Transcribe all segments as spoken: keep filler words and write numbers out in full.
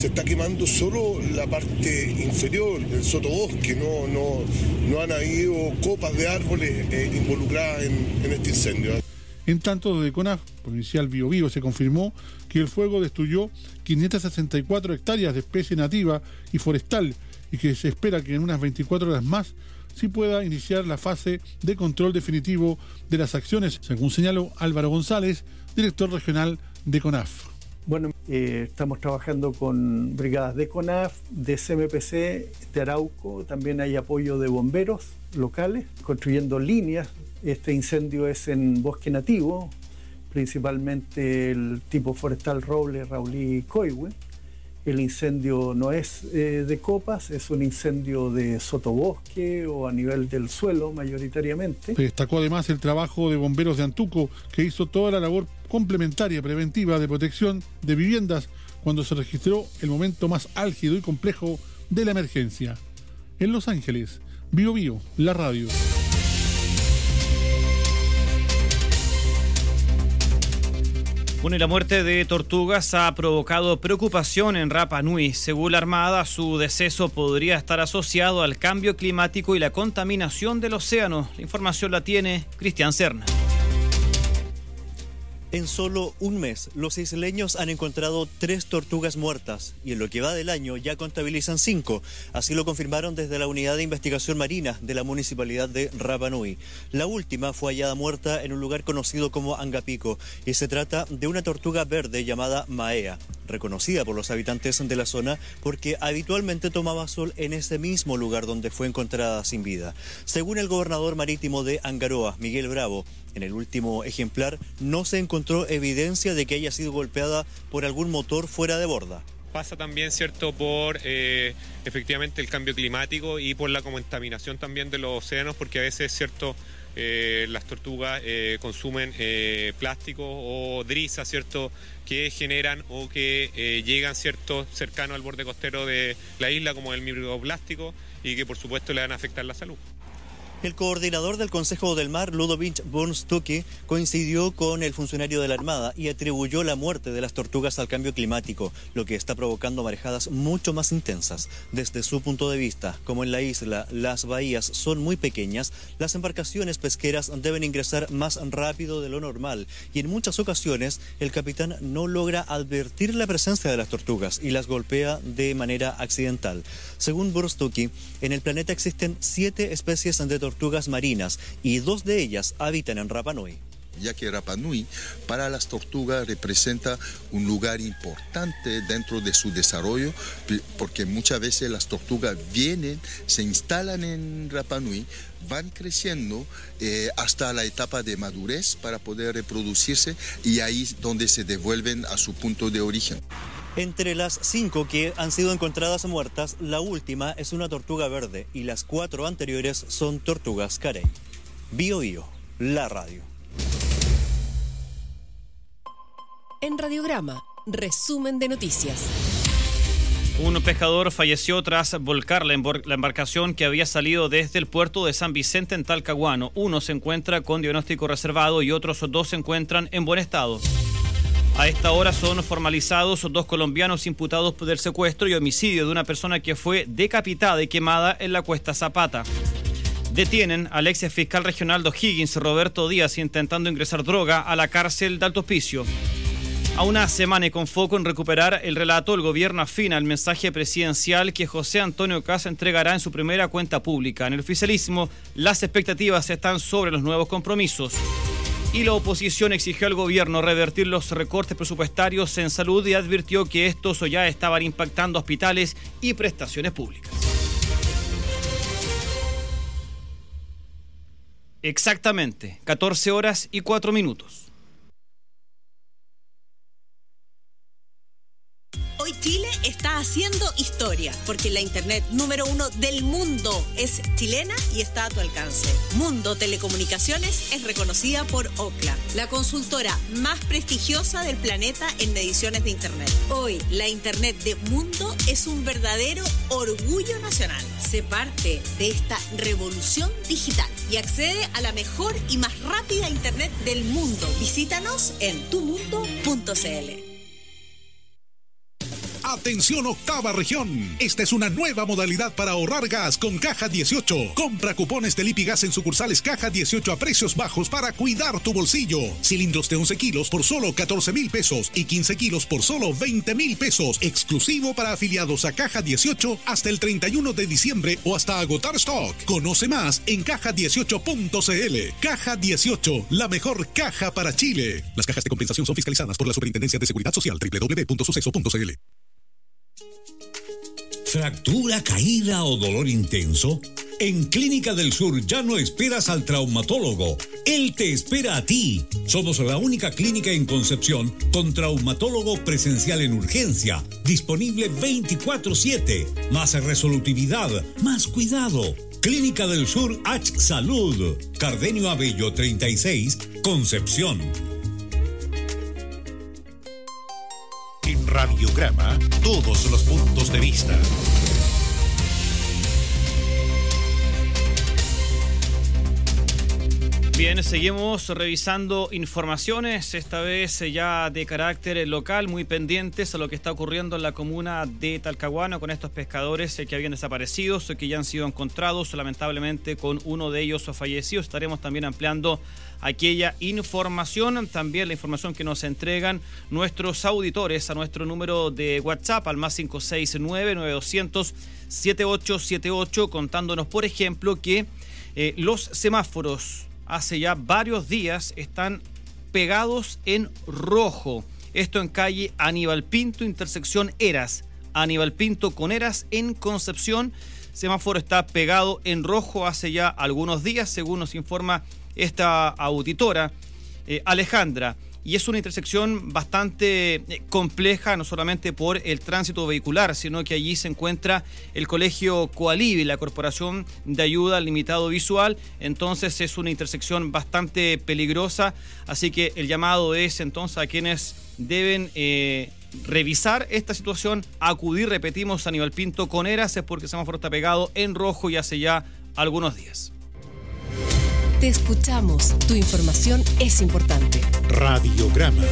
Se está quemando solo la parte inferior del sotobosque, no, no, no han habido copas de árboles eh, involucradas en, en este incendio. En tanto, desde CONAF, Provincial Biobío, se confirmó que el fuego destruyó quinientas sesenta y cuatro hectáreas de especie nativa y forestal y que se espera que en unas veinticuatro horas más sí pueda iniciar la fase de control definitivo de las acciones, según señaló Álvaro González, director regional de CONAF. Bueno, eh, estamos trabajando con brigadas de CONAF, de C M P C, de Arauco, también hay apoyo de bomberos locales, construyendo líneas. Este incendio es en bosque nativo, principalmente el tipo forestal roble, raulí, coihue. El incendio no es eh, de copas, es un incendio de sotobosque o a nivel del suelo mayoritariamente. Se destacó además el trabajo de bomberos de Antuco, que hizo toda la labor complementaria preventiva de protección de viviendas cuando se registró el momento más álgido y complejo de la emergencia. En Los Ángeles, Bio Bio, la radio. Bueno, y la muerte de tortugas ha provocado preocupación en Rapa Nui. Según la Armada, su deceso podría estar asociado al cambio climático y la contaminación del océano. La información la tiene Cristian Serna. En solo un mes, los isleños han encontrado tres tortugas muertas y en lo que va del año ya contabilizan cinco. Así lo confirmaron desde la Unidad de Investigación Marina de la Municipalidad de Rapa Nui. La última fue hallada muerta en un lugar conocido como Angapico y se trata de una tortuga verde llamada Maea, reconocida por los habitantes de la zona porque habitualmente tomaba sol en ese mismo lugar donde fue encontrada sin vida. Según el gobernador marítimo de Angaroa, Miguel Bravo, en el último ejemplar no se encontró evidencia de que haya sido golpeada por algún motor fuera de borda. Pasa también, ¿cierto?, por eh, efectivamente el cambio climático y por la contaminación también de los océanos, porque a veces, ¿cierto?, eh, las tortugas eh, consumen eh, plástico o drizas, ¿cierto?, que generan o que eh, llegan, ¿cierto?, cercano al borde costero de la isla, como el microplástico, y que por supuesto le van a afectar la salud. El coordinador del Consejo del Mar, Ludovic Bornstucki, coincidió con el funcionario de la Armada y atribuyó la muerte de las tortugas al cambio climático, lo que está provocando marejadas mucho más intensas. Desde su punto de vista, como en la isla las bahías son muy pequeñas, las embarcaciones pesqueras deben ingresar más rápido de lo normal y en muchas ocasiones el capitán no logra advertir la presencia de las tortugas y las golpea de manera accidental. Según Bornstucki, en el planeta existen siete especies de tortugas tortugas marinas y dos de ellas habitan en Rapa Nui. Ya que Rapa Nui para las tortugas representa un lugar importante dentro de su desarrollo, porque muchas veces las tortugas vienen, se instalan en Rapa Nui, van creciendo eh, hasta la etapa de madurez para poder reproducirse y ahí es donde se devuelven a su punto de origen. Entre las cinco que han sido encontradas muertas, la última es una tortuga verde y las cuatro anteriores son tortugas carey. Bio Bio, la radio. En Radiograma, resumen de noticias. Un pescador falleció tras volcar la, embor- la embarcación que había salido desde el puerto de San Vicente en Talcahuano. Uno se encuentra con diagnóstico reservado y otros dos se encuentran en buen estado. A esta hora son formalizados dos colombianos imputados por el secuestro y homicidio de una persona que fue decapitada y quemada en la Cuesta Zapata. Detienen al ex fiscal regional de O'Higgins, Roberto Díaz, intentando ingresar droga a la cárcel de Alto Hospicio. A una semana y con foco en recuperar el relato, el gobierno afina el mensaje presidencial que José Antonio Kast entregará en su primera cuenta pública. En el oficialismo, las expectativas están sobre los nuevos compromisos. Y la oposición exigió al gobierno revertir los recortes presupuestarios en salud y advirtió que estos ya estaban impactando hospitales y prestaciones públicas. Exactamente, catorce horas y cuatro minutos. Hoy Chile está haciendo historia, porque la internet número uno del mundo es chilena y está a tu alcance. Mundo Telecomunicaciones es reconocida por Ookla, la consultora más prestigiosa del planeta en mediciones de internet. Hoy, la internet de Mundo es un verdadero orgullo nacional. Sé parte de esta revolución digital y accede a la mejor y más rápida internet del mundo. Visítanos en tu mundo punto c l. A Atención octava región. Esta es una nueva modalidad para ahorrar gas con Caja dieciocho. Compra cupones de Lipigas en sucursales Caja dieciocho a precios bajos para cuidar tu bolsillo. Cilindros de once kilos por solo catorce mil pesos y quince kilos por solo veinte mil pesos. Exclusivo para afiliados a Caja dieciocho hasta el treinta y uno de diciembre o hasta agotar stock. Conoce más en caja dieciocho punto c l. Caja dieciocho, la mejor caja para Chile. Las cajas de compensación son fiscalizadas por la Superintendencia de Seguridad Social. doble u doble u doble u punto suceso punto c l. ¿Fractura, caída o dolor intenso? En Clínica del Sur ya no esperas al traumatólogo. Él te espera a ti. Somos la única clínica en Concepción con traumatólogo presencial en urgencia, disponible veinticuatro siete. Más resolutividad, más cuidado. Clínica del Sur H Salud. Cardenio Abello treinta y seis, Concepción. En Radiograma, todos los puntos de vista. Bien, seguimos revisando informaciones, esta vez ya de carácter local, muy pendientes a lo que está ocurriendo en la comuna de Talcahuano con estos pescadores que habían desaparecido, que ya han sido encontrados, lamentablemente con uno de ellos fallecido. Estaremos también ampliando aquella información, también la información que nos entregan nuestros auditores a nuestro número de WhatsApp al más cinco seis nueve, nueve dos cero cero, siete ocho siete ocho, contándonos, por ejemplo, que eh, los semáforos hace ya varios días están pegados en rojo. Esto en calle Aníbal Pinto, intersección Eras. Aníbal Pinto con Eras en Concepción. Semáforo está pegado en rojo hace ya algunos días, según nos informa esta auditora, eh, Alejandra. Y es una intersección bastante compleja, no solamente por el tránsito vehicular, sino que allí se encuentra el Colegio Coalibi, la Corporación de Ayuda al Limitado Visual. Entonces es una intersección bastante peligrosa, así que el llamado es entonces a quienes deben eh, revisar esta situación, acudir, repetimos, a Aníbal Pinto con Eras, es porque el semáforo está pegado en rojo y hace ya algunos días. Te escuchamos. Tu información es importante. Radiograma.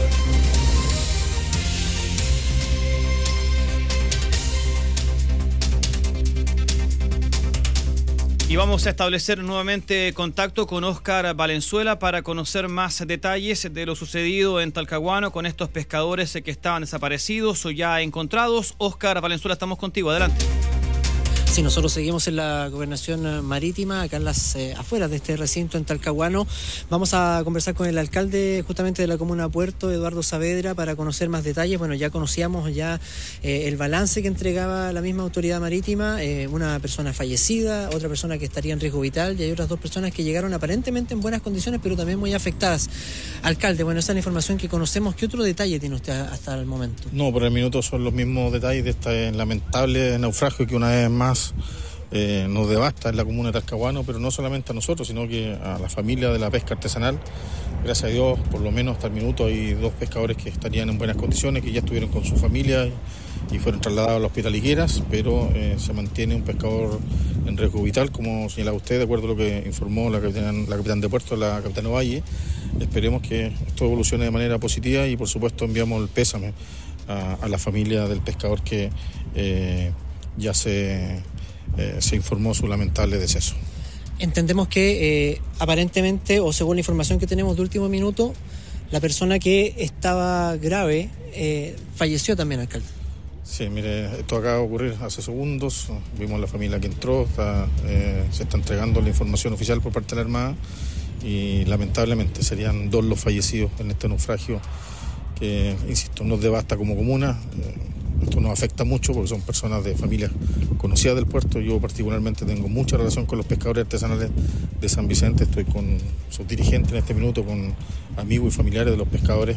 Y vamos a establecer nuevamente contacto con Óscar Valenzuela para conocer más detalles de lo sucedido en Talcahuano con estos pescadores que estaban desaparecidos o ya encontrados. Óscar Valenzuela, estamos contigo. Adelante. Sí, nosotros seguimos en la gobernación marítima, acá en las eh, afueras de este recinto en Talcahuano. Vamos a conversar con el alcalde justamente de la comuna Puerto, Eduardo Saavedra, para conocer más detalles. Bueno, ya conocíamos ya eh, el balance que entregaba la misma autoridad marítima, eh, una persona fallecida, otra persona que estaría en riesgo vital y hay otras dos personas que llegaron aparentemente en buenas condiciones, pero también muy afectadas. Alcalde, bueno, esa es la información que conocemos. ¿Qué otro detalle tiene usted hasta el momento? No, por el minuto son los mismos detalles de este lamentable naufragio que una vez más Eh, nos devasta en la comuna de Talcahuano, pero no solamente a nosotros, sino que a la familia de la pesca artesanal. Gracias a Dios, por lo menos hasta el minuto hay dos pescadores que estarían en buenas condiciones, que ya estuvieron con su familia y, y fueron trasladados al hospital Higueras, pero eh, se mantiene un pescador en riesgo vital, como señalaba usted, de acuerdo a lo que informó la capitán, la capitán de puerto, la capitana Valle. Esperemos que esto evolucione de manera positiva y por supuesto enviamos el pésame a, a la familia del pescador que eh, ya se... Eh, se informó su lamentable deceso. Entendemos que eh, aparentemente, o según la información que tenemos de último minuto, la persona que estaba grave eh, falleció también, alcalde. Sí, mire, esto acaba de ocurrir hace segundos. Vimos la familia que entró, está, eh, se está entregando la información oficial por parte de la Armada y lamentablemente serían dos los fallecidos en este naufragio que, insisto, nos devasta como comuna. Eh, Esto nos afecta mucho porque son personas de familias conocidas del puerto. Yo particularmente tengo mucha relación con los pescadores artesanales de San Vicente. Estoy con sus dirigentes en este minuto, con amigos y familiares de los pescadores.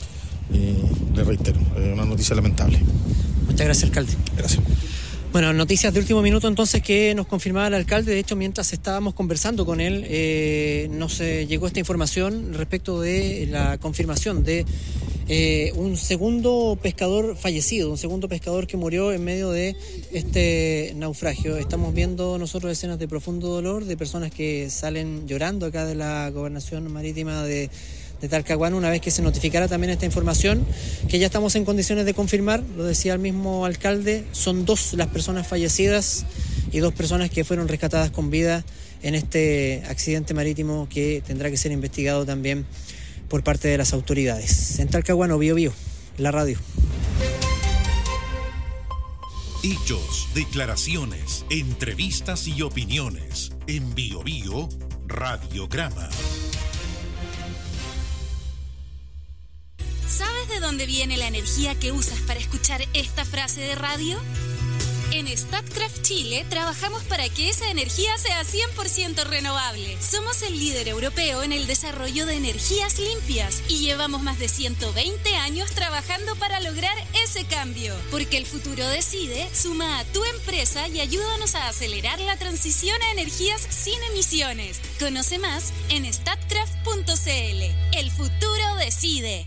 Y les reitero, es una noticia lamentable. Muchas gracias, alcalde. Gracias. Bueno, noticias de último minuto entonces que nos confirmaba el alcalde. De hecho, mientras estábamos conversando con él, eh, nos eh, llegó esta información respecto de la confirmación de eh, un segundo pescador fallecido, un segundo pescador que murió en medio de este naufragio. Estamos viendo nosotros escenas de profundo dolor de personas que salen llorando acá de la gobernación marítima de de Talcahuano, una vez que se notificara también esta información, que ya estamos en condiciones de confirmar, lo decía el mismo alcalde, son dos las personas fallecidas y dos personas que fueron rescatadas con vida en este accidente marítimo que tendrá que ser investigado también por parte de las autoridades. En Talcahuano, Bio Bio, la radio. Hechos, declaraciones, entrevistas y opiniones. En Bio Bio, Radiograma. ¿Sabes de dónde viene la energía que usas para escuchar esta frase de radio? En Statkraft Chile trabajamos para que esa energía sea cien por ciento renovable. Somos el líder europeo en el desarrollo de energías limpias y llevamos más de ciento veinte años trabajando para lograr ese cambio. Porque el futuro decide, suma a tu empresa y ayúdanos a acelerar la transición a energías sin emisiones. Conoce más en statkraft punto c l. El futuro decide.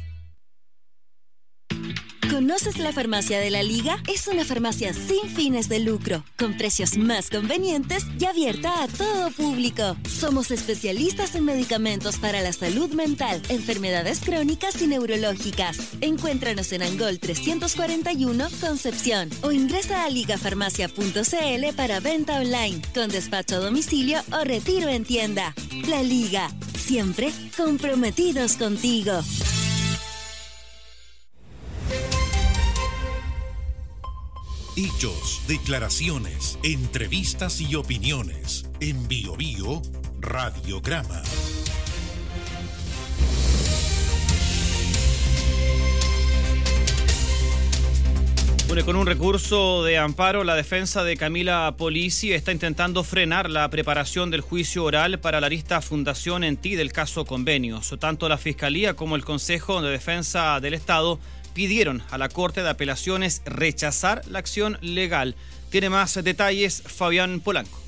¿Conoces la Farmacia de la Liga? Es una farmacia sin fines de lucro, con precios más convenientes y abierta a todo público. Somos especialistas en medicamentos para la salud mental, enfermedades crónicas y neurológicas. Encuéntranos en Angol trescientos cuarenta y uno, Concepción, o ingresa a ligafarmacia punto c l para venta online, con despacho a domicilio o retiro en tienda. La Liga, siempre comprometidos contigo. Hechos, declaraciones, entrevistas y opiniones. En Bio Bio, Radiograma. Bueno, con un recurso de amparo, la defensa de Camila Polisi está intentando frenar la preparación del juicio oral para la arista Fundación en Ti del caso Convenios. Tanto la Fiscalía como el Consejo de Defensa del Estado pidieron a la Corte de Apelaciones rechazar la acción legal. Tiene más detalles Fabián Polanco.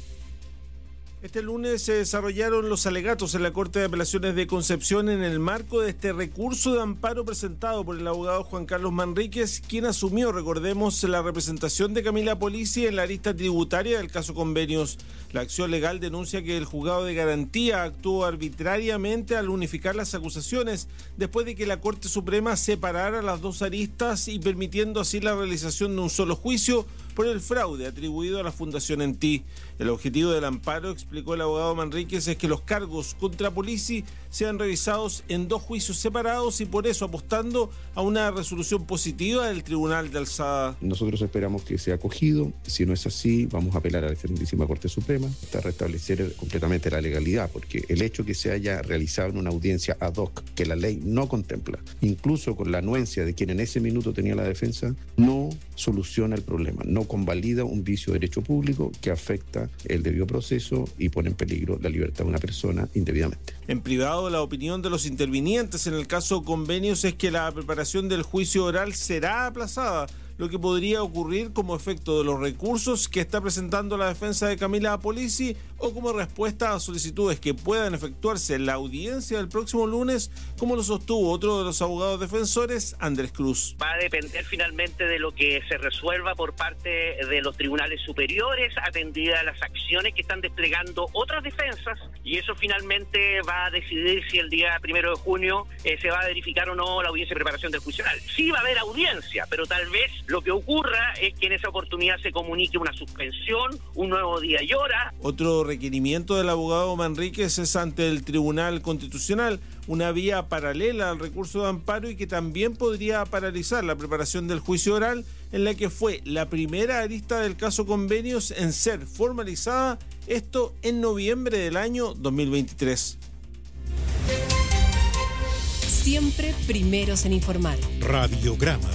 Este lunes se desarrollaron los alegatos en la Corte de Apelaciones de Concepción en el marco de este recurso de amparo presentado por el abogado Juan Carlos Manríquez, quien asumió, recordemos, la representación de Camila Polisi en la arista tributaria del caso Convenios. La acción legal denuncia que el juzgado de garantía actuó arbitrariamente al unificar las acusaciones después de que la Corte Suprema separara las dos aristas y permitiendo así la realización de un solo juicio por el fraude atribuido a la Fundación en Ti. El objetivo del amparo, explicó el abogado Manríquez, es que los cargos contra Polisi sean revisados en dos juicios separados y por eso apostando a una resolución positiva del Tribunal de Alzada. Nosotros esperamos que sea acogido. Si no es así, vamos a apelar a la excelentísima Corte Suprema hasta restablecer completamente la legalidad, porque el hecho que se haya realizado en una audiencia ad hoc que la ley no contempla, incluso con la anuencia de quien en ese minuto tenía la defensa, no soluciona el problema, no convalida un vicio de derecho público que afecta el debido proceso y pone en peligro la libertad de una persona indebidamente. En privado, la opinión de los intervinientes en el caso Convenios es que la preparación del juicio oral será aplazada, lo que podría ocurrir como efecto de los recursos que está presentando la defensa de Camila Polisi o como respuesta a solicitudes que puedan efectuarse en la audiencia del próximo lunes, como lo sostuvo otro de los abogados defensores, Andrés Cruz. Va a depender finalmente de lo que se resuelva por parte de los tribunales superiores, atendida a las acciones que están desplegando otras defensas, y eso finalmente va a decidir si el día primero de junio eh, se va a verificar o no la audiencia de preparación del juicio oral. Sí va a haber audiencia, pero tal vez lo que ocurra es que en esa oportunidad se comunique una suspensión, un nuevo día y hora. Otro requerimiento del abogado Manríquez es ante el Tribunal Constitucional, una vía paralela al recurso de amparo y que también podría paralizar la preparación del juicio oral, en la que fue la primera arista del caso Convenios en ser formalizada, esto en noviembre del año dos mil veintitrés. Siempre primeros en informar. Radiograma.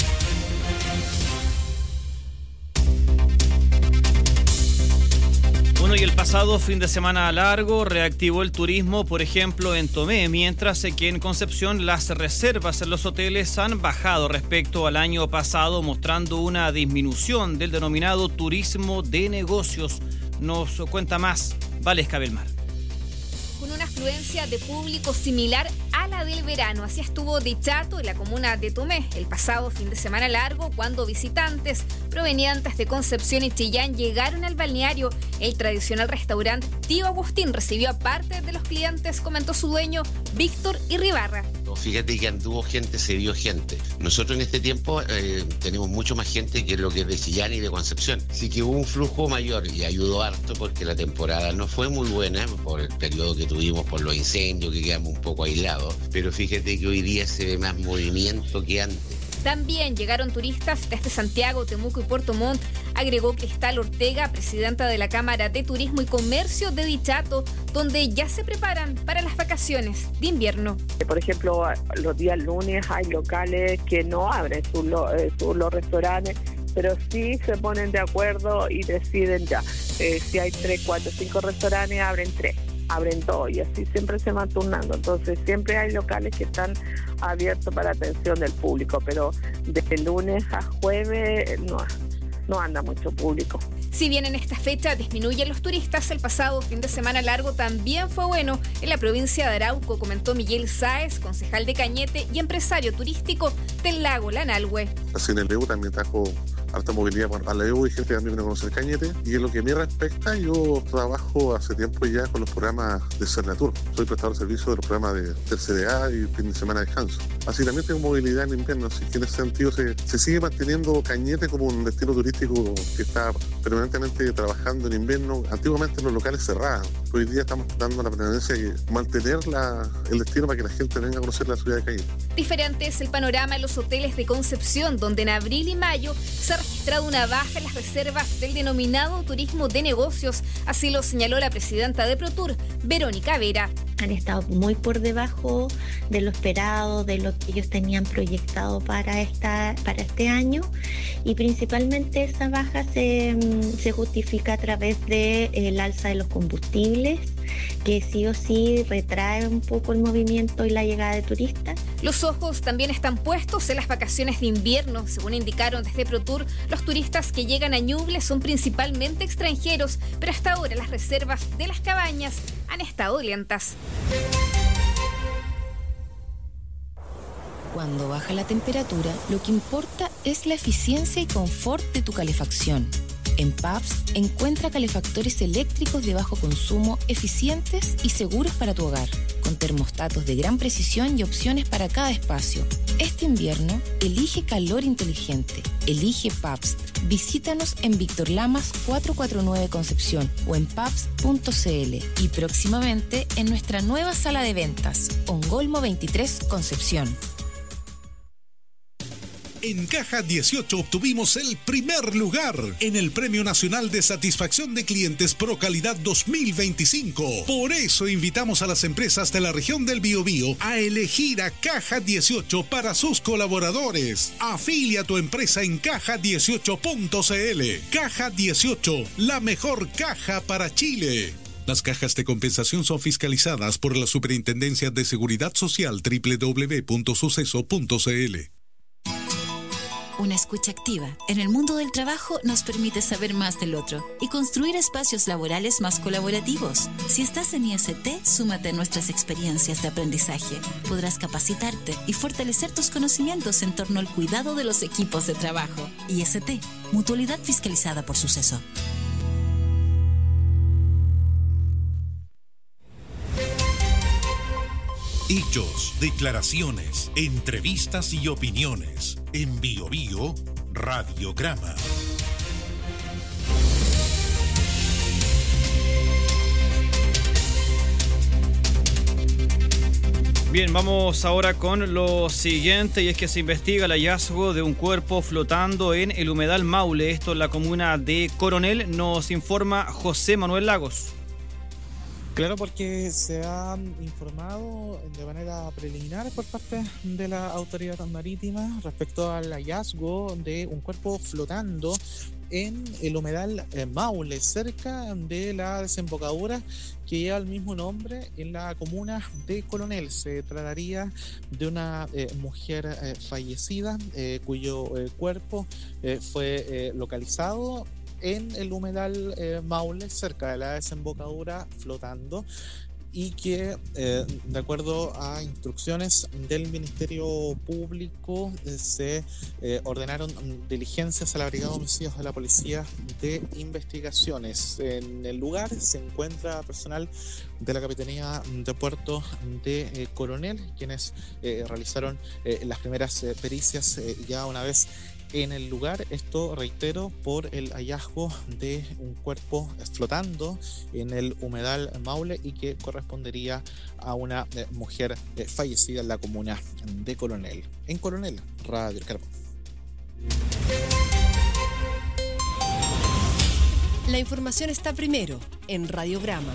Bueno, y el pasado fin de semana largo reactivó el turismo, por ejemplo, en Tomé, mientras que en Concepción las reservas en los hoteles han bajado respecto al año pasado, mostrando una disminución del denominado turismo de negocios. Nos cuenta más Valesca Belmar. Con una afluencia de público similar a gala del verano. Así estuvo Dichato en la comuna de Tomé el pasado fin de semana largo, cuando visitantes provenientes de Concepción y Chillán llegaron al balneario. El tradicional restaurante Tío Agustín recibió a parte de los clientes, comentó su dueño Víctor Irribarra. Fíjate que anduvo gente, se vio gente. Nosotros en este tiempo eh, tenemos mucho más gente que lo que es de Chillán y de Concepción. Así que hubo un flujo mayor y ayudó harto porque la temporada no fue muy buena por el periodo que tuvimos, por los incendios, que quedamos un poco aislados. Pero fíjate que hoy día se ve más movimiento que antes. También llegaron turistas desde Santiago, Temuco y Puerto Montt, agregó Cristal Ortega, presidenta de la Cámara de Turismo y Comercio de Dichato, donde ya se preparan para las vacaciones de invierno. Por ejemplo, los días lunes hay locales que no abren sus, sus los restaurantes, pero sí se ponen de acuerdo y deciden ya. Eh, si hay tres, cuatro, cinco restaurantes, abren tres. abren dos y así siempre se van turnando. Entonces siempre hay locales que están abiertos para atención del público, pero de lunes a jueves no, no anda mucho público. Si bien en esta fecha disminuyen los turistas, el pasado fin de semana largo también fue bueno en la provincia de Arauco, comentó Miguel Sáez, concejal de Cañete y empresario turístico del lago Lanalhue. Así en el E U también trajo harta movilidad a la E U y gente que también viene a conocer Cañete. Y en lo que me respecta, yo trabajo hace tiempo ya con los programas de Cernatur. Soy prestador de servicio de los programas de, del C D A y fin de semana de descanso. Así también tengo movilidad en invierno, así que en ese sentido se, se sigue manteniendo Cañete como un destino turístico que está permanentemente trabajando en invierno. Antiguamente los locales cerraban. Hoy día estamos dando la preferencia de mantener la, el destino para que la gente venga a conocer la ciudad de Cañete. Diferente es el panorama en los hoteles de Concepción, donde en abril y mayo se ha registrado una baja en las reservas del denominado turismo de negocios. Así lo señaló la presidenta de ProTour, Verónica Vera. Han estado muy por debajo de lo esperado, de lo que ellos tenían proyectado para, esta, para este año, y principalmente esa baja se, se justifica a través del alza de los combustibles, que sí o sí retrae un poco el movimiento y la llegada de turistas. Los ojos también están puestos en las vacaciones de invierno. Según indicaron desde ProTour, los turistas que llegan a Ñuble son principalmente extranjeros, pero hasta ahora las reservas de las cabañas han estado lentas. Cuando baja la temperatura, lo que importa es la eficiencia y confort de tu calefacción. En P A B S encuentra calefactores eléctricos de bajo consumo, eficientes y seguros para tu hogar, con termostatos de gran precisión y opciones para cada espacio. Este invierno, elige calor inteligente. Elige P A B S. Visítanos en Víctor Lamas cuatrocientos cuarenta y nueve Concepción o en pabs punto c l y próximamente en nuestra nueva sala de ventas, Ongolmo veintitrés Concepción. En Caja dieciocho obtuvimos el primer lugar en el Premio Nacional de Satisfacción de Clientes Pro Calidad dos mil veinticinco. Por eso invitamos a las empresas de la región del Biobío a elegir a Caja dieciocho para sus colaboradores. Afilia a tu empresa en caja dieciocho punto c l. Caja dieciocho, la mejor caja para Chile. Las cajas de compensación son fiscalizadas por la Superintendencia de Seguridad Social doble u doble u doble u punto suceso punto c l. Una escucha activa en el mundo del trabajo nos permite saber más del otro y construir espacios laborales más colaborativos. Si estás en I S T, súmate a nuestras experiencias de aprendizaje. Podrás capacitarte y fortalecer tus conocimientos en torno al cuidado de los equipos de trabajo. I S T, mutualidad fiscalizada por Suceso. Hechos, declaraciones, entrevistas y opiniones. En Bio Bio, Radiograma. Bien, vamos ahora con lo siguiente, y es que se investiga el hallazgo de un cuerpo flotando en el humedal Maule, esto en la comuna de Coronel. Nos informa José Manuel Lagos. Claro, porque se ha informado de manera preliminar por parte de la autoridad marítima respecto al hallazgo de un cuerpo flotando en el humedal eh, Maule, cerca de la desembocadura que lleva el mismo nombre en la comuna de Coronel. Se trataría de una eh, mujer eh, fallecida eh, cuyo eh, cuerpo eh, fue eh, localizado en el humedal eh, Maule, cerca de la desembocadura, flotando. y que, eh, de acuerdo a instrucciones del Ministerio Público, eh, se eh, ordenaron diligencias a la Brigada de Homicidios de la Policía de Investigaciones. En el lugar se encuentra personal de la Capitanía de Puerto de eh, Coronel, quienes eh, realizaron eh, las primeras eh, pericias eh, ya una vez en el lugar. Esto, reitero, por el hallazgo de un cuerpo flotando en el humedal Maule y que correspondería a una eh, mujer eh, fallecida en la comuna de Coronel. En Coronel, Radio El Carbón. La información está primero en Radiograma.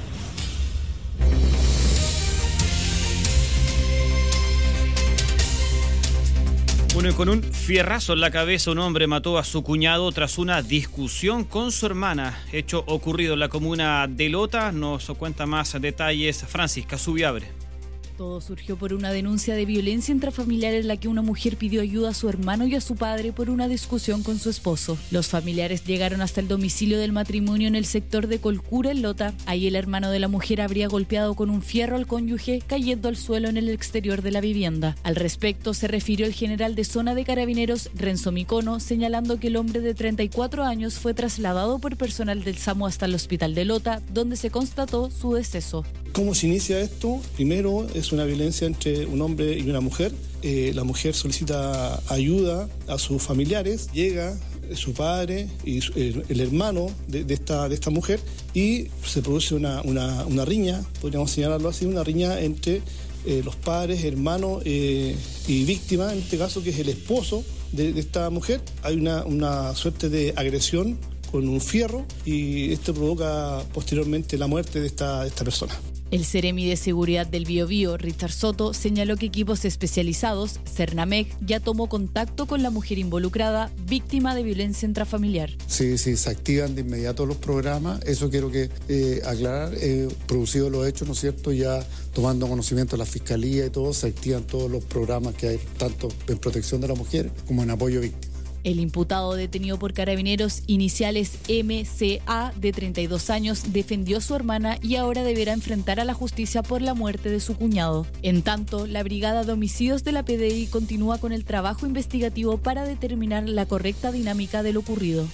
Bueno, y con un fierrazo en la cabeza, un hombre mató a su cuñado tras una discusión con su hermana. Hecho ocurrido en la comuna de Lota. Nos cuenta más detalles Francisca Subiabre. Todo surgió por una denuncia de violencia intrafamiliar en la que una mujer pidió ayuda a su hermano y a su padre por una discusión con su esposo. Los familiares llegaron hasta el domicilio del matrimonio en el sector de Colcura, en Lota. Ahí el hermano de la mujer habría golpeado con un fierro al cónyuge, cayendo al suelo en el exterior de la vivienda. Al respecto, se refirió el general de zona de Carabineros, Renzo Micono, señalando que el hombre de treinta y cuatro años fue trasladado por personal del SAMU hasta el hospital de Lota, donde se constató su deceso. ¿Cómo se inicia esto? Primero, es una violencia entre un hombre y una mujer. Eh, la mujer solicita ayuda a sus familiares, llega su padre y su, el, el hermano de, de, esta, de esta mujer y se produce una, una, una riña, podríamos señalarlo así, una riña entre eh, los padres, hermanos eh, y víctima, en este caso que es el esposo de, de esta mujer. Hay una, una suerte de agresión con un fierro y esto provoca posteriormente la muerte de esta, de esta persona. El Seremi de Seguridad del Biobío, Richard Soto, señaló que equipos especializados, Cernamec, ya tomó contacto con la mujer involucrada, víctima de violencia intrafamiliar. Sí, sí, se activan de inmediato los programas, eso quiero que eh, aclarar, eh, producido los hechos, ¿no es cierto?, ya tomando conocimiento de la Fiscalía y todo, se activan todos los programas que hay, tanto en protección de la mujer como en apoyo a víctimas. El imputado detenido por Carabineros, iniciales M C A, de treinta y dos años, defendió a su hermana y ahora deberá enfrentar a la justicia por la muerte de su cuñado. En tanto, la Brigada de Homicidios de la P D I continúa con el trabajo investigativo para determinar la correcta dinámica de lo ocurrido.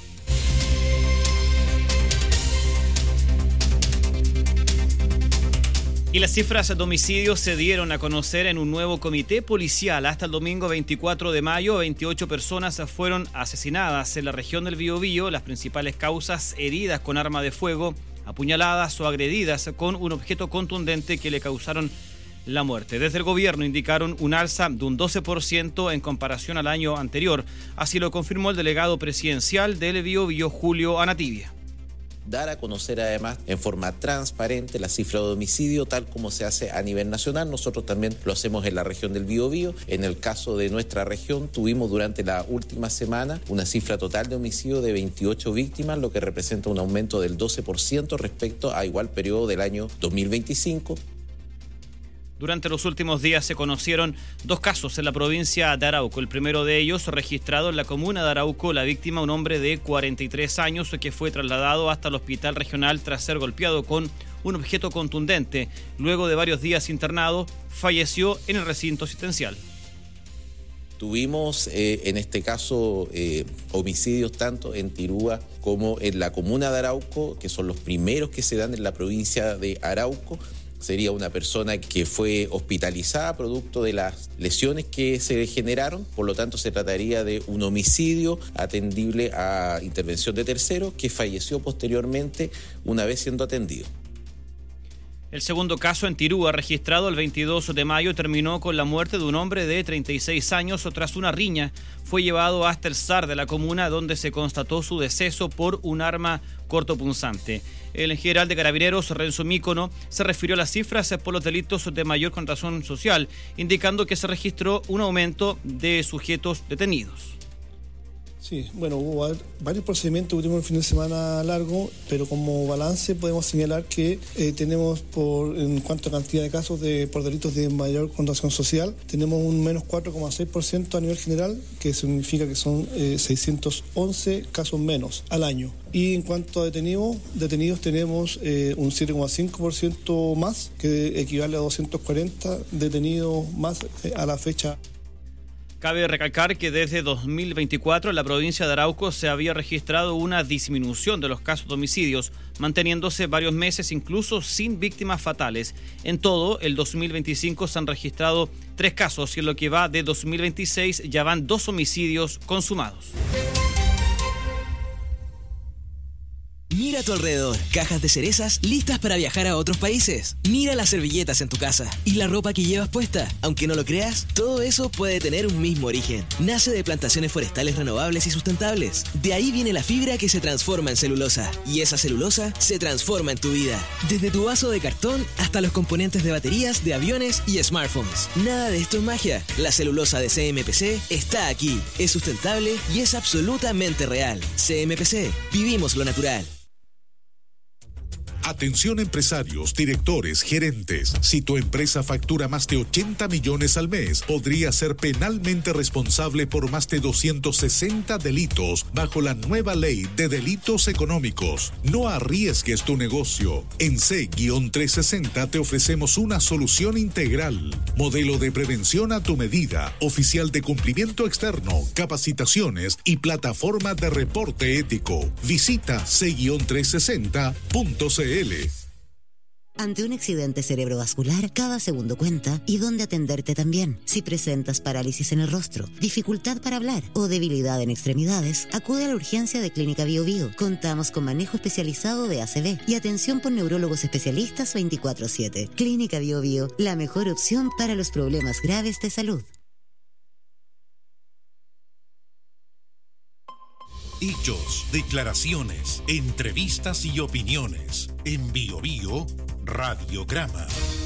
Y las cifras de homicidios se dieron a conocer en un nuevo comité policial. Hasta el domingo veinticuatro de mayo, veintiocho personas fueron asesinadas en la región del Biobío. Las principales causas: heridas con arma de fuego, apuñaladas o agredidas con un objeto contundente que le causaron la muerte. Desde el gobierno indicaron un alza de un doce por ciento en comparación al año anterior. Así lo confirmó el delegado presidencial del Biobío, Julio Anativia. Dar a conocer además en forma transparente la cifra de homicidio tal como se hace a nivel nacional. Nosotros también lo hacemos en la región del Biobío. En el caso de nuestra región tuvimos durante la última semana una cifra total de homicidio de veintiocho víctimas, lo que representa un aumento del doce por ciento respecto a igual periodo del año dos mil veinticinco. Durante los últimos días se conocieron dos casos en la provincia de Arauco. El primero de ellos, registrado en la comuna de Arauco, la víctima, un hombre de cuarenta y tres años que fue trasladado hasta el hospital regional tras ser golpeado con un objeto contundente. Luego de varios días internado, falleció en el recinto asistencial. Tuvimos eh, en este caso eh, homicidios tanto en Tirúa como en la comuna de Arauco, que son los primeros que se dan en la provincia de Arauco. Sería una persona que fue hospitalizada producto de las lesiones que se generaron, por lo tanto se trataría de un homicidio atendible a intervención de terceros que falleció posteriormente una vez siendo atendido. El segundo caso en Tirúa, registrado el veintidós de mayo, terminó con la muerte de un hombre de treinta y seis años tras una riña. Fue llevado hasta el S A R de la comuna, donde se constató su deceso por un arma cortopunzante. El general de Carabineros, Renzo Micono, se refirió a las cifras por los delitos de mayor connotación social, indicando que se registró un aumento de sujetos detenidos. Sí, bueno, hubo varios procedimientos que tuvimos el fin de semana largo, pero como balance podemos señalar que eh, tenemos, por en cuanto a cantidad de casos de por delitos de mayor connotación social, tenemos un menos cuatro coma seis por ciento a nivel general, que significa que son eh, seiscientos once casos menos al año. Y en cuanto a detenidos, detenidos tenemos eh, un siete coma cinco por ciento más, que equivale a doscientos cuarenta detenidos más eh, a la fecha. Cabe recalcar que desde dos mil veinticuatro en la provincia de Arauco se había registrado una disminución de los casos de homicidios, manteniéndose varios meses incluso sin víctimas fatales. En todo, el dos mil veinticinco se han registrado tres casos y en lo que va de dos mil veintiséis ya van dos homicidios consumados. Mira a tu alrededor, cajas de cerezas listas para viajar a otros países. Mira las servilletas en tu casa y la ropa que llevas puesta. Aunque no lo creas, todo eso puede tener un mismo origen. Nace de plantaciones forestales renovables y sustentables. De ahí viene la fibra que se transforma en celulosa. Y esa celulosa se transforma en tu vida. Desde tu vaso de cartón hasta los componentes de baterías de aviones y smartphones. Nada de esto es magia. La celulosa de C M P C está aquí. Es sustentable y es absolutamente real. C M P C. Vivimos lo natural. Atención empresarios, directores, gerentes. Si tu empresa factura más de ochenta millones al mes, podría ser penalmente responsable por más de doscientos sesenta delitos bajo la nueva ley de delitos económicos. No arriesgues tu negocio. En C trescientos sesenta te ofrecemos una solución integral. Modelo de prevención a tu medida, oficial de cumplimiento externo, capacitaciones y plataforma de reporte ético. Visita C trescientos sesenta punto c l. Ante un accidente cerebrovascular, cada segundo cuenta y dónde atenderte también. Si presentas parálisis en el rostro, dificultad para hablar o debilidad en extremidades, acude a la urgencia de Clínica Bio Bio. Contamos con manejo especializado de A C V y atención por neurólogos especialistas veinticuatro siete. Clínica Bio Bio, la mejor opción para los problemas graves de salud. Hechos, declaraciones, entrevistas y opiniones. En Bio Bio, Radiograma.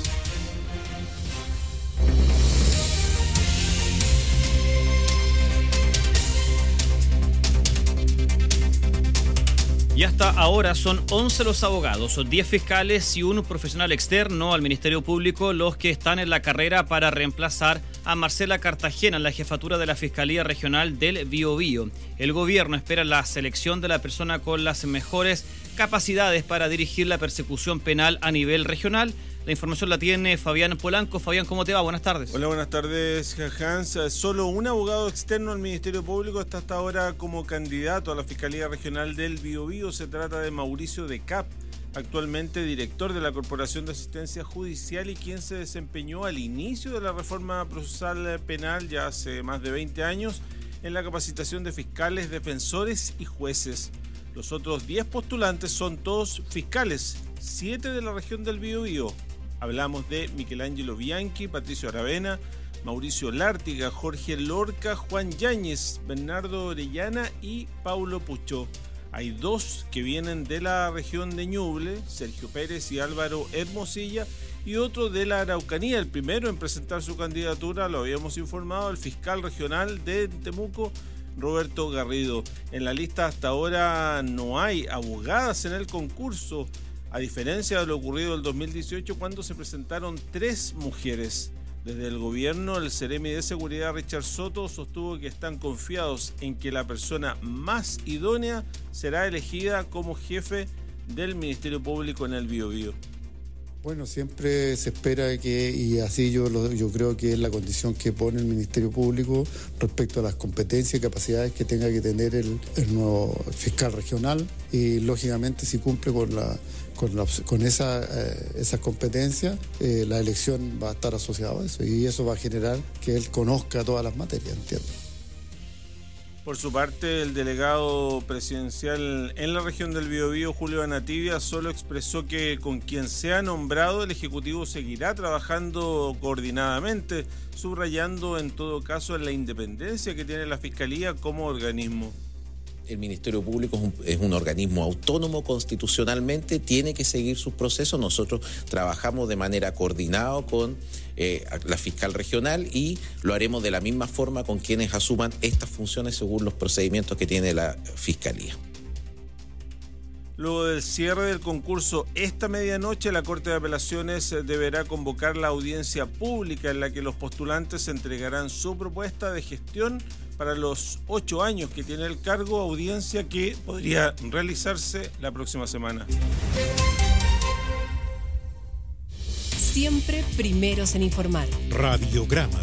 Y hasta ahora son once los abogados, diez fiscales y un profesional externo al Ministerio Público los que están en la carrera para reemplazar a Marcela Cartagena en la jefatura de la Fiscalía Regional del Biobío. El gobierno espera la selección de la persona con las mejores capacidades para dirigir la persecución penal a nivel regional. La información la tiene Fabián Polanco. Fabián, ¿cómo te va? Buenas tardes. Hola, buenas tardes, Hans. Solo un abogado externo al Ministerio Público está hasta ahora como candidato a la Fiscalía Regional del Biobío. Se trata de Mauricio de Cap, actualmente director de la Corporación de Asistencia Judicial y quien se desempeñó al inicio de la reforma procesal penal ya hace más de veinte años en la capacitación de fiscales, defensores y jueces. Los otros diez postulantes son todos fiscales, siete de la región del Biobío. Hablamos de Michelangelo Bianchi, Patricio Aravena, Mauricio Lártiga, Jorge Lorca, Juan Yáñez, Bernardo Orellana y Paulo Puchó. Hay dos que vienen de la región de Ñuble, Sergio Pérez y Álvaro Hermosilla, y otro de la Araucanía. El primero en presentar su candidatura, lo habíamos informado, el fiscal regional de Temuco, Roberto Garrido. En la lista hasta ahora no hay abogadas en el concurso, a diferencia de lo ocurrido en el dos mil dieciocho cuando se presentaron tres mujeres. Desde el gobierno, el Seremi de Seguridad Richard Soto sostuvo que están confiados en que la persona más idónea será elegida como jefe del Ministerio Público en el Biobío. Bueno, siempre se espera que, y así yo, lo, yo creo que es la condición que pone el Ministerio Público respecto a las competencias y capacidades que tenga que tener el, el nuevo fiscal regional, y lógicamente si cumple con la con, la, con esa, eh, esas competencias, eh, la elección va a estar asociada a eso, y eso va a generar que él conozca todas las materias, entiendo. Por su parte, el delegado presidencial en la región del Biobío, Julio Anativia, solo expresó que con quien sea nombrado el Ejecutivo seguirá trabajando coordinadamente, subrayando en todo caso la independencia que tiene la Fiscalía como organismo. El Ministerio Público es un, es un organismo autónomo constitucionalmente, tiene que seguir sus procesos. Nosotros trabajamos de manera coordinada con eh, la fiscal regional y lo haremos de la misma forma con quienes asuman estas funciones según los procedimientos que tiene la Fiscalía. Luego del cierre del concurso esta medianoche, la Corte de Apelaciones deberá convocar la audiencia pública en la que los postulantes entregarán su propuesta de gestión para los ocho años que tiene el cargo, audiencia que podría realizarse la próxima semana. Siempre primeros en informar. Radiograma.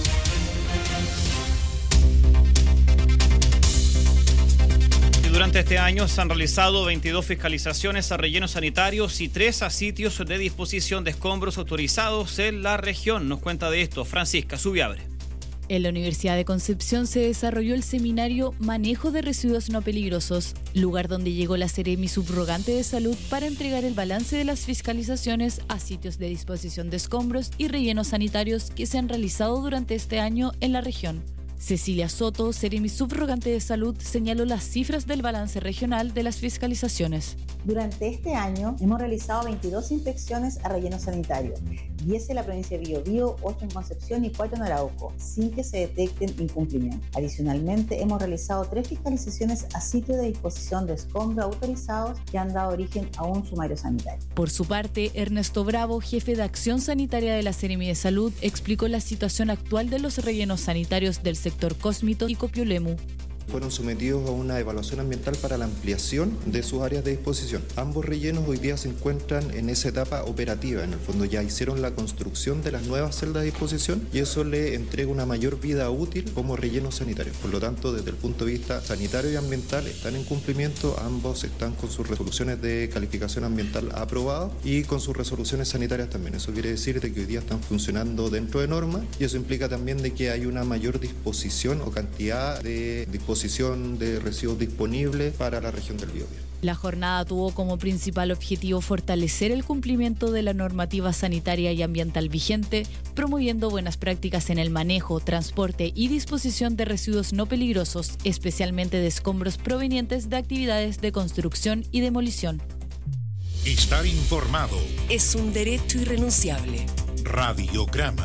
Durante este año se han realizado veintidós fiscalizaciones a rellenos sanitarios y tres a sitios de disposición de escombros autorizados en la región. Nos cuenta de esto Francisca Subiabre. En la Universidad de Concepción se desarrolló el seminario Manejo de Residuos No Peligrosos, lugar donde llegó la Seremi subrogante de Salud para entregar el balance de las fiscalizaciones a sitios de disposición de escombros y rellenos sanitarios que se han realizado durante este año en la región. Cecilia Soto, Seremi subrogante de Salud, señaló las cifras del balance regional de las fiscalizaciones. Durante este año hemos realizado veintidós inspecciones a relleno sanitario, diez en la provincia de Biobío, ocho en Concepción y cuatro en Arauco, sin que se detecten incumplimientos. Adicionalmente, hemos realizado tres fiscalizaciones a sitios de disposición de escombros autorizados que han dado origen a un sumario sanitario. Por su parte, Ernesto Bravo, jefe de Acción Sanitaria de la Seremi de Salud, explicó la situación actual de los rellenos sanitarios del sector Cósmito y Copiolemu. Fueron sometidos a una evaluación ambiental para la ampliación de sus áreas de disposición. Ambos rellenos hoy día se encuentran en esa etapa operativa. En el fondo ya hicieron la construcción de las nuevas celdas de disposición y eso le entrega una mayor vida útil como rellenos sanitarios. Por lo tanto, desde el punto de vista sanitario y ambiental están en cumplimiento. Ambos están con sus resoluciones de calificación ambiental aprobadas y con sus resoluciones sanitarias también. Eso quiere decir de que hoy día están funcionando dentro de norma y eso implica también de que hay una mayor disposición o cantidad de disposición de residuos disponibles para la región del Biobío. La jornada tuvo como principal objetivo fortalecer el cumplimiento de la normativa sanitaria y ambiental vigente, promoviendo buenas prácticas en el manejo, transporte y disposición de residuos no peligrosos, especialmente de escombros provenientes de actividades de construcción y demolición. Estar informado es un derecho irrenunciable. Radiograma.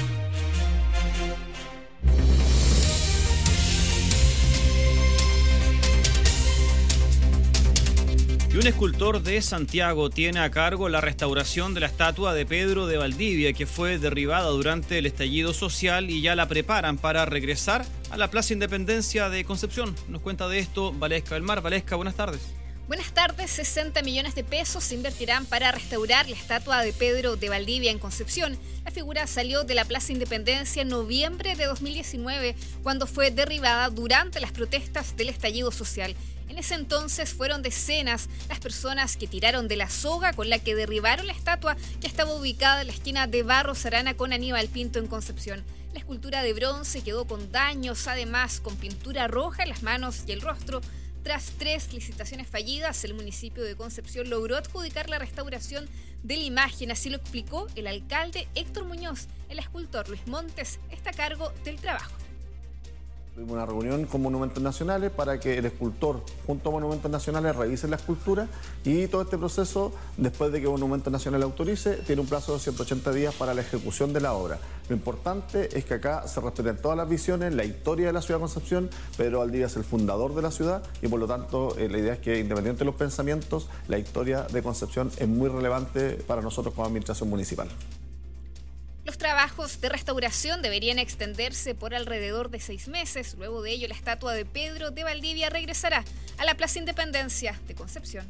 Y un escultor de Santiago tiene a cargo la restauración de la estatua de Pedro de Valdivia, que fue derribada durante el estallido social y ya la preparan para regresar a la Plaza Independencia de Concepción. Nos cuenta de esto Valesca del Mar. Valesca, buenas tardes. Buenas tardes. sesenta millones de pesos se invertirán para restaurar la estatua de Pedro de Valdivia en Concepción. La figura salió de la Plaza Independencia en noviembre de dos mil diecinueve, cuando fue derribada durante las protestas del estallido social. En ese entonces fueron decenas las personas que tiraron de la soga con la que derribaron la estatua que estaba ubicada en la esquina de Barros Arana con Aníbal Pinto en Concepción. La escultura de bronce quedó con daños, además con pintura roja en las manos y el rostro. Tras tres licitaciones fallidas, el municipio de Concepción logró adjudicar la restauración de la imagen, así lo explicó el alcalde Héctor Muñoz. El escultor Luis Montes está a cargo del trabajo. Tuvimos una reunión con Monumentos Nacionales para que el escultor, junto a Monumentos Nacionales, revise la escultura y todo este proceso, después de que Monumentos Nacionales autorice, tiene un plazo de ciento ochenta días para la ejecución de la obra. Lo importante es que acá se respeten todas las visiones, la historia de la ciudad de Concepción. Pedro Valdivia es el fundador de la ciudad y por lo tanto eh, la idea es que, independiente de los pensamientos, la historia de Concepción es muy relevante para nosotros como administración municipal. Los trabajos de restauración deberían extenderse por alrededor de seis meses. Luego de ello, la estatua de Pedro de Valdivia regresará a la Plaza Independencia de Concepción.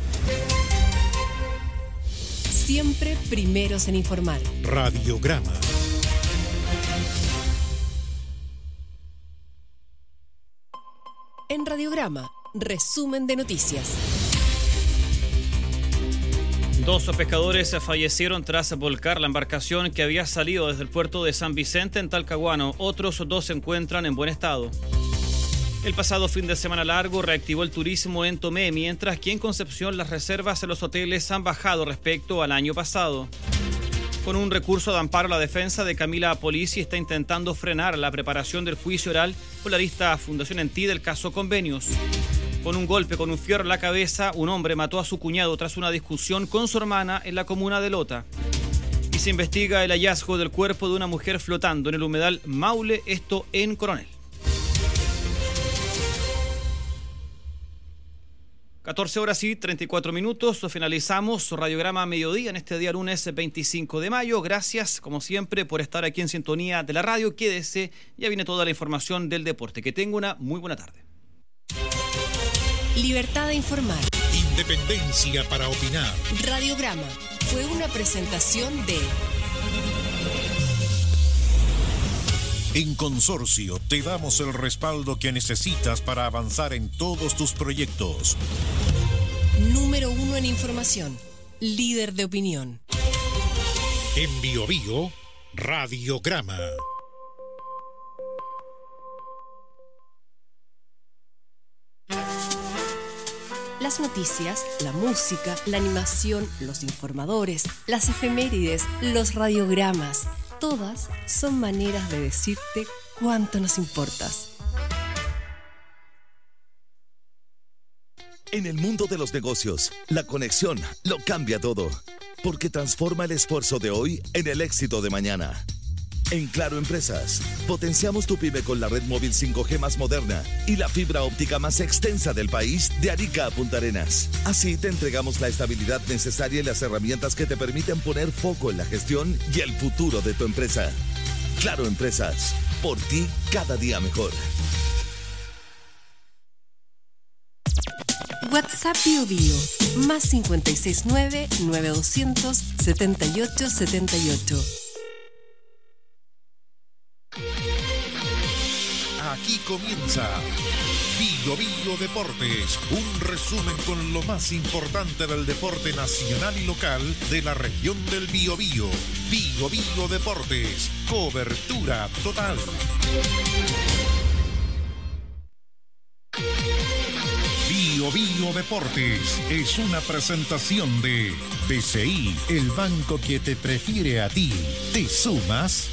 Siempre primeros en informar. Radiograma. En Radiograma, resumen de noticias. Dos pescadores fallecieron tras volcar la embarcación que había salido desde el puerto de San Vicente en Talcahuano. Otros dos se encuentran en buen estado. El pasado fin de semana largo reactivó el turismo en Tomé, mientras que en Concepción las reservas en los hoteles han bajado respecto al año pasado. Con un recurso de amparo, la defensa de Camila Polisi está intentando frenar la preparación del juicio oral por la lista Fundación Entí del caso Convenios. Con un golpe con un fierro en la cabeza, un hombre mató a su cuñado tras una discusión con su hermana en la comuna de Lota. Y se investiga el hallazgo del cuerpo de una mujer flotando en el humedal Maule, esto en Coronel. catorce horas y treinta y cuatro minutos, finalizamos Radiograma Mediodía en este día lunes veinticinco de mayo. Gracias, como siempre, por estar aquí en sintonía de la radio. Quédese, ya viene toda la información del deporte. Que tenga una muy buena tarde. Libertad de informar. Independencia para opinar. Radiograma fue una presentación de... En Consorcio te damos el respaldo que necesitas para avanzar en todos tus proyectos. Número uno en información. Líder de opinión. En Bio Bio, Radiograma. Las noticias, la música, la animación, los informadores, las efemérides, los radiogramas. Todas son maneras de decirte cuánto nos importas. En el mundo de los negocios, la conexión lo cambia todo, porque transforma el esfuerzo de hoy en el éxito de mañana. En Claro Empresas, potenciamos tu pyme con la red móvil cinco G más moderna y la fibra óptica más extensa del país de Arica a Punta Arenas. Así te entregamos la estabilidad necesaria y las herramientas que te permiten poner foco en la gestión y el futuro de tu empresa. Claro Empresas, por ti cada día mejor. WhatsApp Bio Bio, más cinco seis nueve, nueve dos cero cero, siete ocho siete ocho. Aquí comienza Bio Bio Deportes, un resumen con lo más importante del deporte nacional y local de la región del Biobío. Bio Bio Deportes, cobertura total. Bio Bio Deportes es una presentación de B C I, el banco que te prefiere a ti. ¿Te sumas?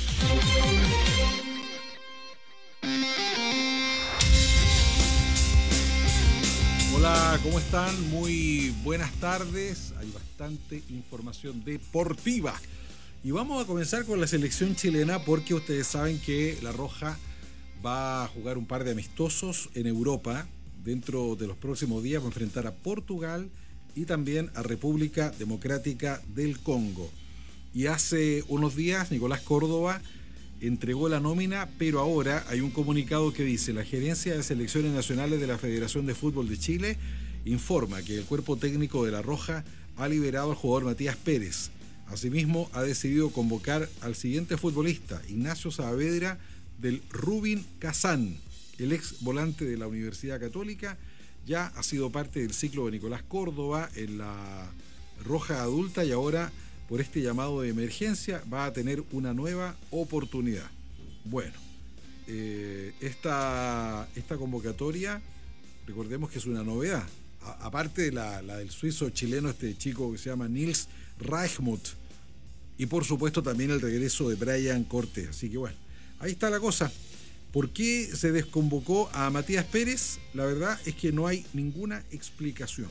Hola, ¿cómo están? Muy buenas tardes. Hay bastante información deportiva. Y vamos a comenzar con la selección chilena porque ustedes saben que La Roja va a jugar un par de amistosos en Europa. Dentro de los próximos días va a enfrentar a Portugal y también a República Democrática del Congo. Y hace unos días Nicolás Córdoba entregó la nómina, pero ahora hay un comunicado que dice: la Gerencia de Selecciones Nacionales de la Federación de Fútbol de Chile informa que el cuerpo técnico de La Roja ha liberado al jugador Matías Pérez. Asimismo, ha decidido convocar al siguiente futbolista, Ignacio Saavedra del Rubin Kazán, el ex volante de la Universidad Católica. Ya ha sido parte del ciclo de Nicolás Córdoba en la Roja Adulta y ahora, por este llamado de emergencia, va a tener una nueva oportunidad. Bueno, eh, esta, esta convocatoria, recordemos que es una novedad. A, aparte de la, la del suizo chileno, este chico que se llama Nils Reichmuth. Y por supuesto también el regreso de Brian Cortés. Así que bueno, ahí está la cosa. ¿Por qué se desconvocó a Matías Pérez? La verdad es que no hay ninguna explicación.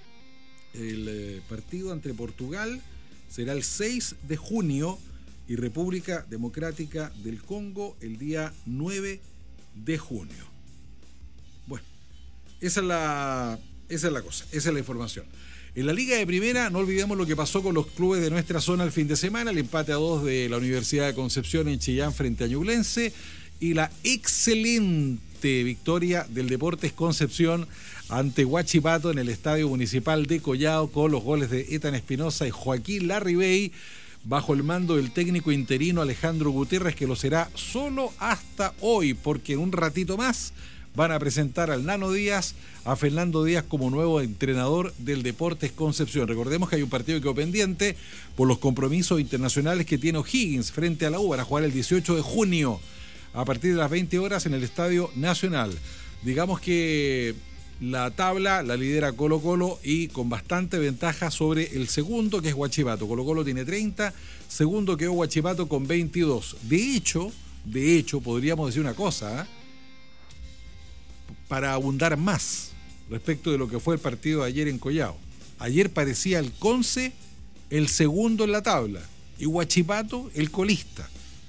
El eh, partido ante Portugal será el seis de junio y República Democrática del Congo el día nueve de junio. Bueno, esa es la, esa es la cosa, esa es la información. En la Liga de Primera, no olvidemos lo que pasó con los clubes de nuestra zona el fin de semana, el empate a dos de la Universidad de Concepción en Chillán frente a Ñublense y la excelente victoria del Deportes Concepción ante Huachipato en el Estadio Municipal de Collao con los goles de Ethan Espinosa y Joaquín Larribey bajo el mando del técnico interino Alejandro Gutiérrez, que lo será solo hasta hoy, porque en un ratito más van a presentar al Nano Díaz, a Fernando Díaz como nuevo entrenador del Deportes Concepción. Recordemos que hay un partido que quedó pendiente por los compromisos internacionales que tiene O'Higgins frente a la U. Van a jugar el dieciocho de junio a partir de las veinte horas en el Estadio Nacional. Digamos que la tabla la lidera Colo Colo y con bastante ventaja sobre el segundo, que es Huachipato. Colo Colo tiene treinta, segundo quedó Huachipato con veintidós. De hecho, de hecho, podríamos decir una cosa, ¿eh? Para abundar más, respecto de lo que fue el partido de ayer en Collao. Ayer parecía el Conce el segundo en la tabla y Huachipato el colista.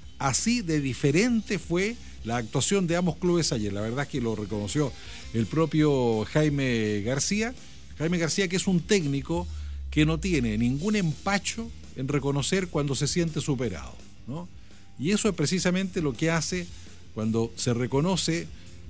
Así de diferente fue la actuación de ambos clubes ayer. La verdad es que lo reconoció el propio Jaime García. Jaime García, que es un técnico que no tiene ningún empacho en reconocer cuando se siente superado, ¿no? Y eso es precisamente lo que hace cuando se reconoce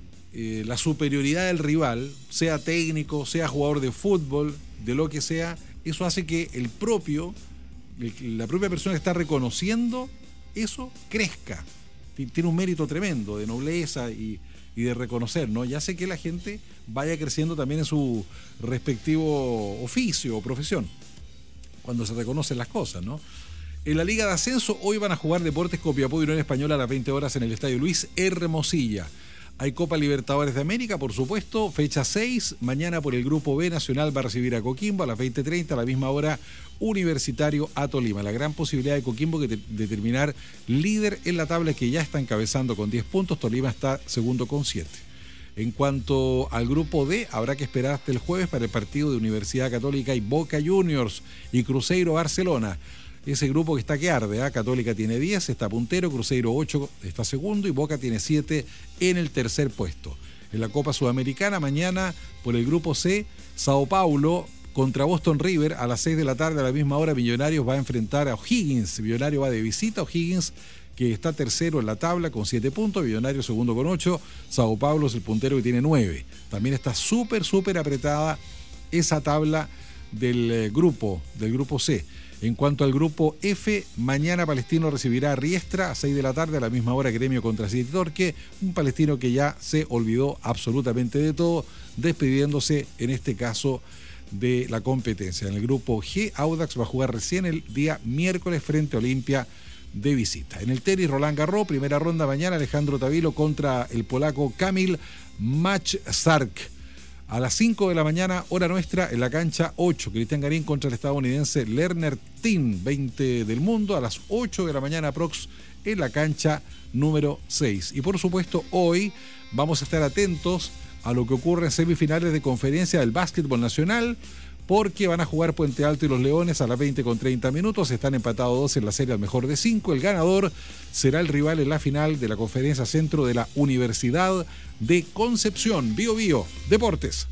eh, la superioridad del rival, sea técnico, sea jugador de fútbol, de lo que sea. Eso hace que el propio, el, la propia persona que está reconociendo eso crezca. Tiene un mérito tremendo de nobleza y, y de reconocer, ¿no? Y hace que la gente vaya creciendo también en su respectivo oficio o profesión, cuando se reconocen las cosas, ¿no? En la Liga de Ascenso hoy van a jugar Deportes Copiapó y Unión Española a las veinte horas en el Estadio Luis Hermosilla. Hay Copa Libertadores de América, por supuesto, fecha seis. Mañana por el Grupo B, Nacional va a recibir a Coquimbo a las veinte treinta, a la misma hora Universitario a Tolima. La gran posibilidad de Coquimbo de, de terminar líder en la tabla, que ya está encabezando con diez puntos. Tolima está segundo con siete. En cuanto al Grupo D, habrá que esperar hasta el jueves para el partido de Universidad Católica y Boca Juniors y Cruzeiro Barcelona. Ese grupo que está que arde, ¿eh? Católica tiene diez, está puntero, Cruzeiro ocho, está segundo y Boca tiene siete en el tercer puesto. En la Copa Sudamericana, mañana por el Grupo C, Sao Paulo contra Boston River a las seis de la tarde, a la misma hora Millonarios va a enfrentar a O'Higgins. Millonarios va de visita a O'Higgins, que está tercero en la tabla con siete puntos, Millonarios segundo con ocho, Sao Paulo es el puntero que tiene nueve. También está súper, súper apretada esa tabla del eh, grupo, del Grupo C. En cuanto al Grupo F, mañana Palestino recibirá a Riestra a seis de la tarde, a la misma hora Gremio contra City Torque, un Palestino que ya se olvidó absolutamente de todo, despidiéndose en este caso de la competencia. En el Grupo G, Audax va a jugar recién el día miércoles frente a Olimpia de visita. En el tenis, Roland Garros, primera ronda mañana, Alejandro Tavilo contra el polaco Kamil Majczak. A las cinco de la mañana, hora nuestra, en la cancha ocho, Cristian Garín contra el estadounidense Lerner Tin, veinte del mundo. A las ocho de la mañana, prox, en la cancha número seis. Y por supuesto, hoy vamos a estar atentos a lo que ocurre en semifinales de conferencia del básquetbol nacional, porque van a jugar Puente Alto y los Leones a las veinte con treinta minutos. Están empatados dos en la serie al mejor de cinco. El ganador será el rival en la final de la conferencia centro de la Universidad de Concepción. Bio Bio Deportes.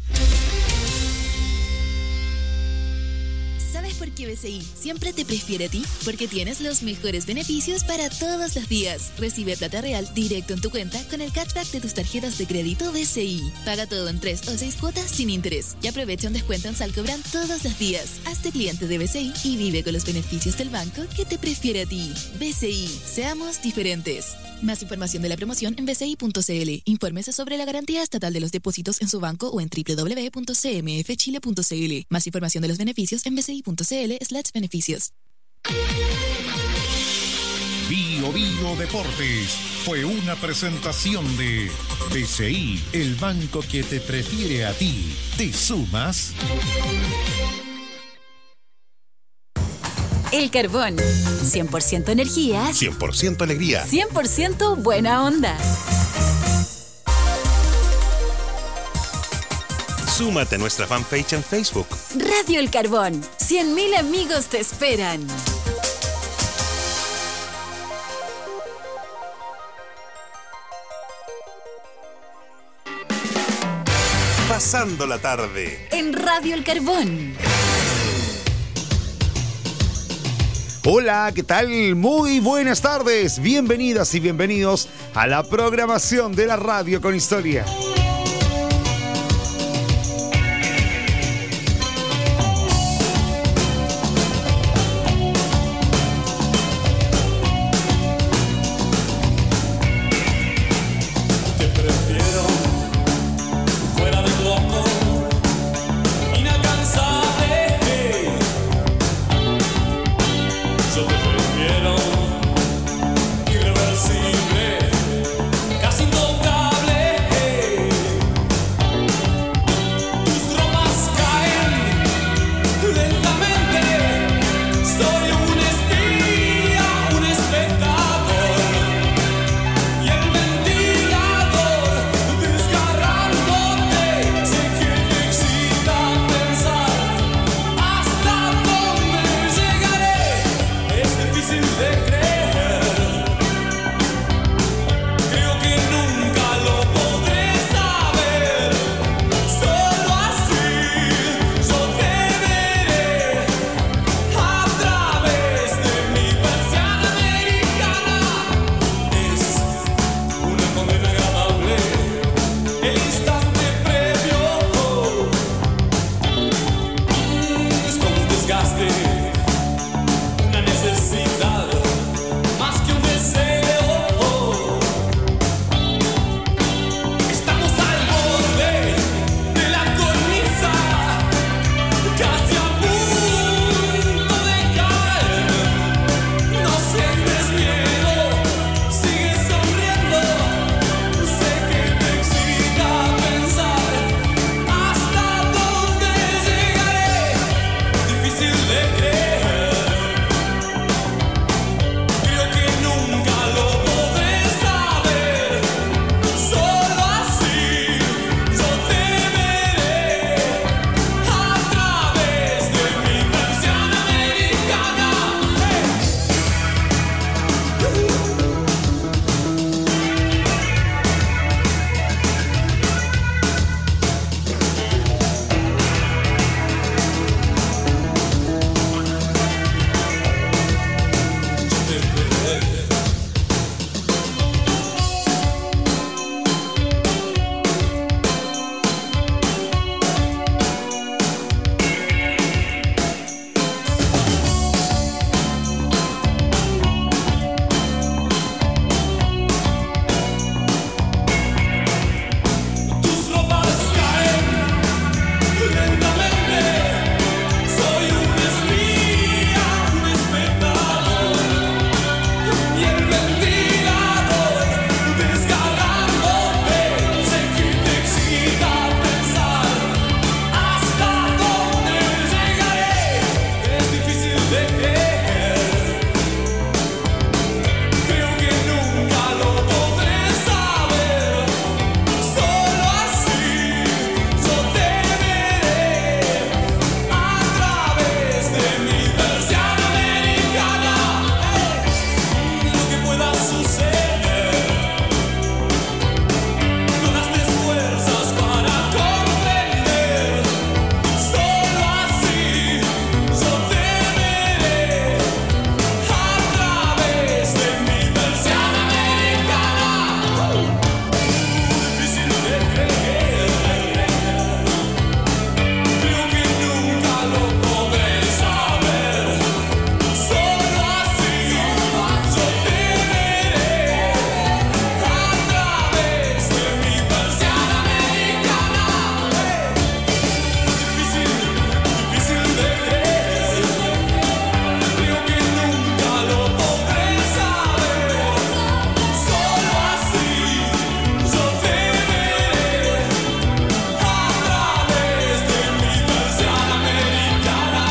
¿Sabes por qué B C I siempre te prefiere a ti? Porque tienes los mejores beneficios para todos los días. Recibe plata real directo en tu cuenta con el cashback de tus tarjetas de crédito B C I. Paga todo en tres o seis cuotas sin interés y aprovecha un descuento en Salcobran todos los días. Hazte cliente de B C I y vive con los beneficios del banco que te prefiere a ti. B C I, seamos diferentes. Más información de la promoción en b c i punto c l. Infórmese sobre la garantía estatal de los depósitos en su banco o en w w w punto c m f chile punto c l. Más información de los beneficios en b c i punto c l slash beneficios. Bio Bio Deportes fue una presentación de B C I, el banco que te prefiere a ti. ¿Te sumas? El Carbón. cien por ciento energía. cien por ciento alegría. cien por ciento buena onda. Súmate a nuestra fanpage en Facebook. Radio El Carbón. cien mil amigos te esperan. Pasando la tarde. En Radio El Carbón. Hola, ¿qué tal? Muy buenas tardes. Bienvenidas y bienvenidos a la programación de la radio con historia. Casi intocable, desgaste, una necesidad más que un deseo. Estamos al borde de la cornisa, casi a punto de caer. No sientes miedo, sigues sonriendo. Sé que te excita pensar hasta dónde llegaré. Difícil de creer. Creo que nunca lo podré saber. Solo así yo te veré a través de mi persiana americana. Tus ropas caen lentamente. Soy un espía, un espectador, y el ventilador desgarrándote. Sé que te excita pensar hasta dónde llegaré. Es difícil de creer. Creo que nunca lo podré saber. Solo así yo te veré a través de mi persiana americana. Lo que pueda suceder, no gastes fuerzas para comprender. Solo así yo te veré a través de mi persiana americana. Difícil de creer. Creo que nunca lo podré saber. Solo así yo te veré a través de mi persiana americana. Difícil, difícil de creer. Creo que nunca lo podré saber. Solo así yo te veré a través de mi persiana americana.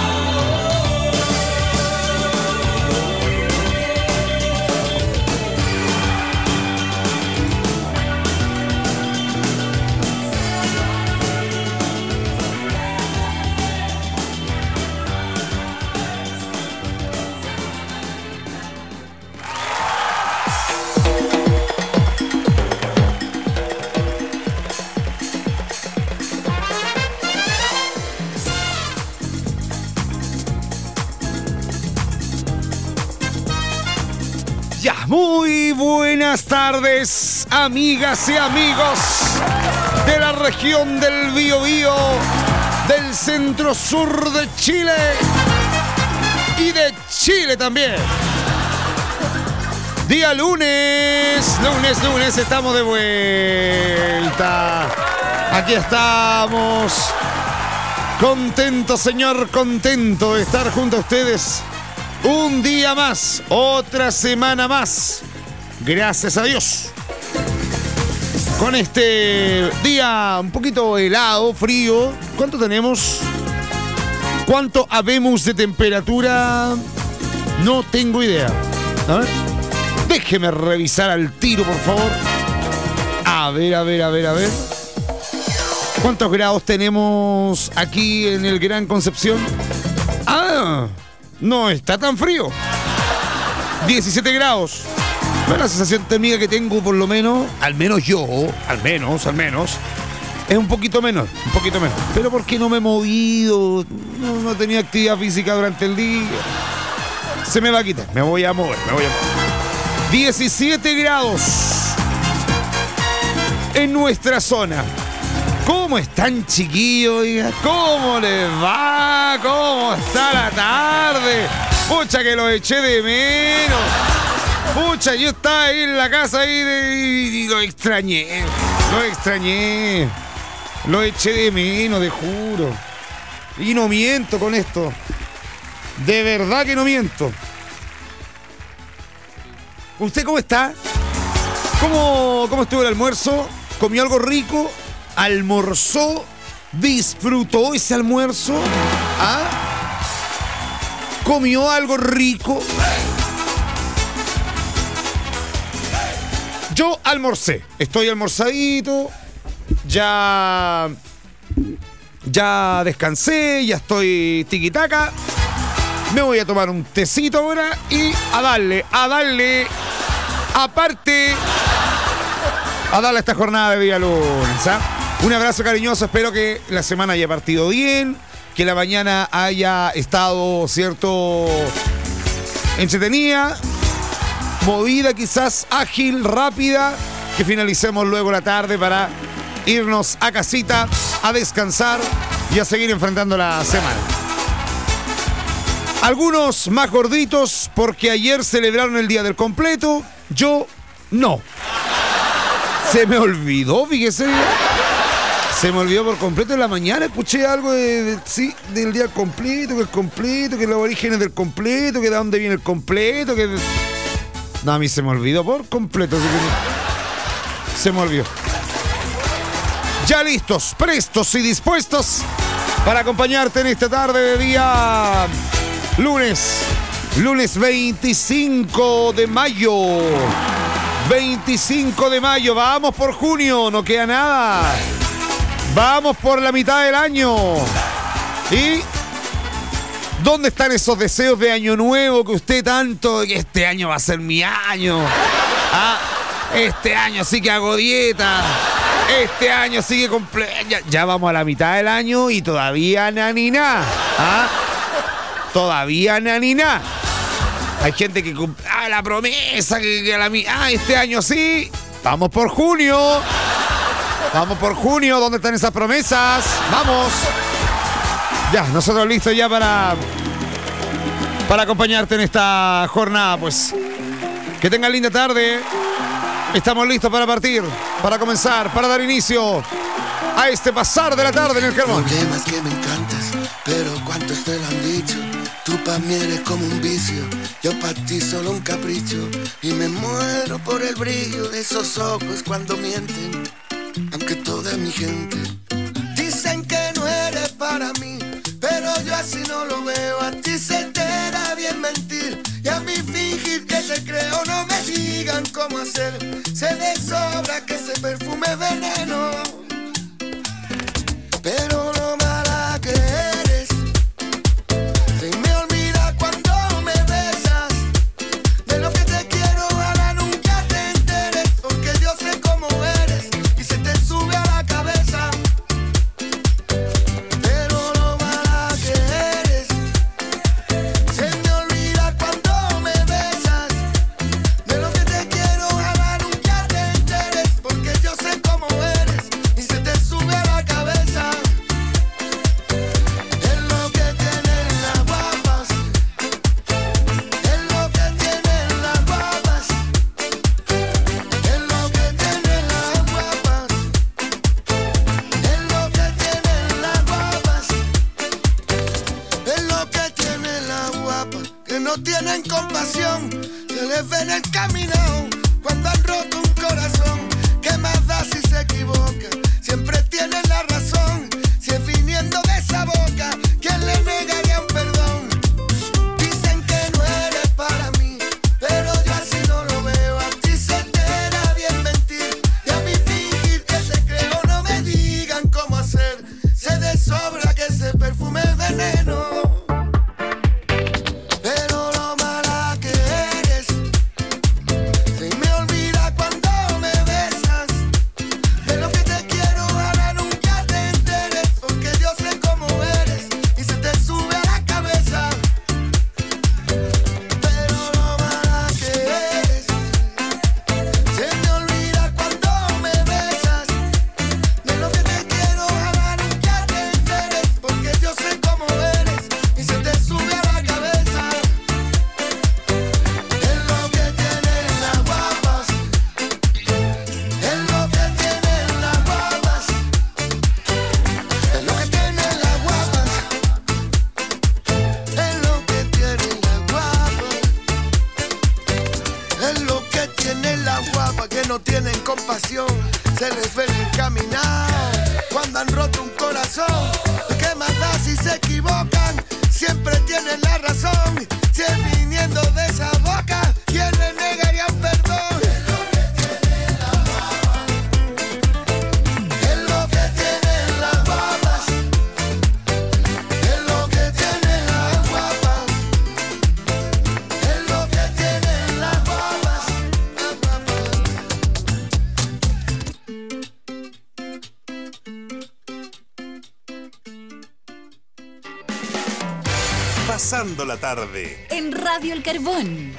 Ya, muy buenas tardes, amigas y amigos de la región del Biobío, del centro sur de Chile y de Chile también. Día lunes, lunes, lunes, estamos de vuelta. Aquí estamos. Contento, señor, contento de estar junto a ustedes. Un día más, otra semana más. Gracias a Dios. Con este día un poquito helado, frío. ¿Cuánto tenemos? ¿Cuánto habemos de temperatura? No tengo idea. A ver. Déjeme revisar al tiro, por favor. A ver, a ver, a ver, a ver. ¿Cuántos grados tenemos aquí en el Gran Concepción? Ah, no está tan frío. diecisiete grados. Bueno, la sensación térmica que tengo, por lo menos, al menos yo, al menos, al menos, es un poquito menos, un poquito menos. Pero porque no me he movido, no, no he tenido actividad física durante el día. Se me va a quitar, me voy a mover, me voy a mover. diecisiete grados en nuestra zona. ¿Cómo están, chiquillos? Oiga? ¿Cómo les va? ¿Cómo está la tarde? Pucha, que lo eché de menos. Pucha, yo estaba ahí en la casa ahí de, y lo extrañé. Lo extrañé. Lo eché de menos, te juro. Y no miento con esto. De verdad que no miento. ¿Usted cómo está? ¿Cómo, cómo estuvo el almuerzo? ¿Comió algo rico? ¿Almorzó? ¿Disfrutó ese almuerzo? ¿Ah? ¿Comió algo rico? Yo almorcé. Estoy almorzadito. Ya... Ya descansé. Ya estoy tiquitaca. Me voy a tomar un tecito ahora y a darle, a darle. Aparte... A darle esta jornada de día lunes, ¿ah? Un abrazo cariñoso, espero que la semana haya partido bien, que la mañana haya estado, cierto, entretenida, movida quizás, ágil, rápida, que finalicemos luego la tarde para irnos a casita, a descansar y a seguir enfrentando la semana. Algunos más gorditos porque ayer celebraron el Día del Completo, yo no. Se me olvidó, fíjese. Se me olvidó por completo en la mañana. Escuché algo de, de, sí, del día completo, que el completo, que los orígenes del completo, que de dónde viene el completo, que... No, a mí se me olvidó por completo. Así que se me olvidó. Ya listos, prestos y dispuestos para acompañarte en esta tarde de día lunes. Lunes veinticinco de mayo. veinticinco de mayo, vamos por junio, no queda nada. Vamos por la mitad del año. ¿Y dónde están esos deseos de año nuevo que usted tanto, que este año va a ser mi año? ¿Ah? Este año sí que hago dieta. Este año sí que comple... ya, ya vamos a la mitad del año y todavía nanina. ¿Ah? Todavía nanina. Hay gente que cumple, ah, la promesa, que, que a la ah, este año sí. Vamos por junio. Vamos por junio. ¿Dónde están esas promesas? Vamos. Ya, nosotros listos ya para, para acompañarte en esta jornada, pues. Que tengan linda tarde. Estamos listos para partir, para comenzar, para dar inicio a este pasar de la tarde en el Carbón. Problemas que me encantas, pero cuántos te lo han dicho. Tú pa' mí eres como un vicio, yo pa' ti solo un capricho. Y me muero por el brillo de esos ojos cuando mienten. Aunque toda mi gente dicen que no eres para mí, pero yo así no lo veo. A ti se te da bien mentir y a mí fingir que te creo. No me digan cómo hacer, se de sobra que ese perfume es veneno. Pero lo mala que eres, se me olvida cuando me besas. De lo que te quiero, ojalá nunca te enteres, porque yo sé cómo eres y se te sube a la cabeza. Pero lo mala que eres, se me olvida cuando me besas. De lo que te quiero, ojalá nunca te enteres, porque yo sé cómo eres y se te sube a la cabeza. Es lo que tienen las guapas, es lo que tienen las guapas, es lo que tienen las guapas, es lo que tienen las guapas, es lo que tienen las guapas, que no tienen compasión, se les ve en el caminado cuando han roto un corazón. ¿Qué más da si se equivoca? Siempre tienen la razón, si es viniendo de esa boca, ¿quién le negaría un perdón? Dicen que no eres para mí, pero yo así no lo veo. A ti se te da bien mentir y a mí fingir que te creo. No me digan cómo hacer, se de sobra que ese perfume es veneno. Pero lo mala que eres, se me olvida cuando me besas. De lo que te quiero, ojalá nunca te enteres, porque yo sé cómo eres y se te sube no tienen compasión, se les ve en el caminar. Cuando han roto un corazón, ¿qué más da si se equivocan? Siempre tienen la razón. Si es viniendo de esa boca, ¿quién le negaría un perdón? Pasando la tarde en Radio El Carbón.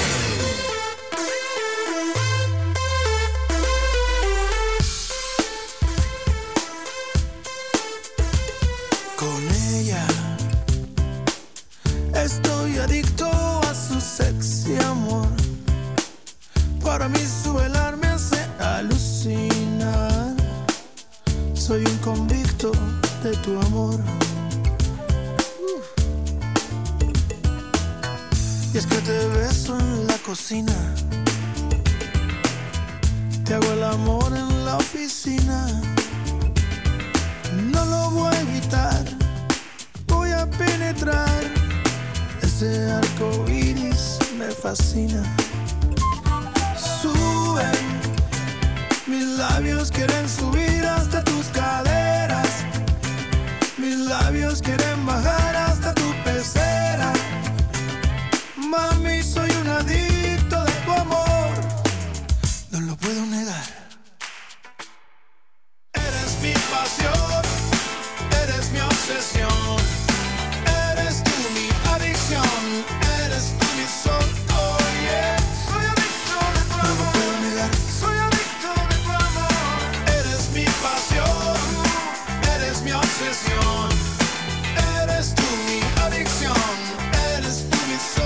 Con ella estoy adicto a su sexy amor. Para mí su velar me hace alucinar. Soy un convicto de tu amor. Y es que te beso en la cocina, te hago el amor en la oficina. No lo voy a evitar, voy a penetrar. Ese arco iris me fascina. Suben, mis labios quieren subir hasta tus caderas. Mis labios quieren bajar hasta tu pecera. Mami, soy un adicto de tu amor, no lo puedo negar. Eres mi pasión, eres mi obsesión, eres tú mi adicción, eres tú mi sol, oh yeah. Soy adicto de tu amor, no lo puedo negar. Soy adicto de tu amor. Eres mi pasión, eres mi obsesión, eres tú mi adicción, eres tú mi sol.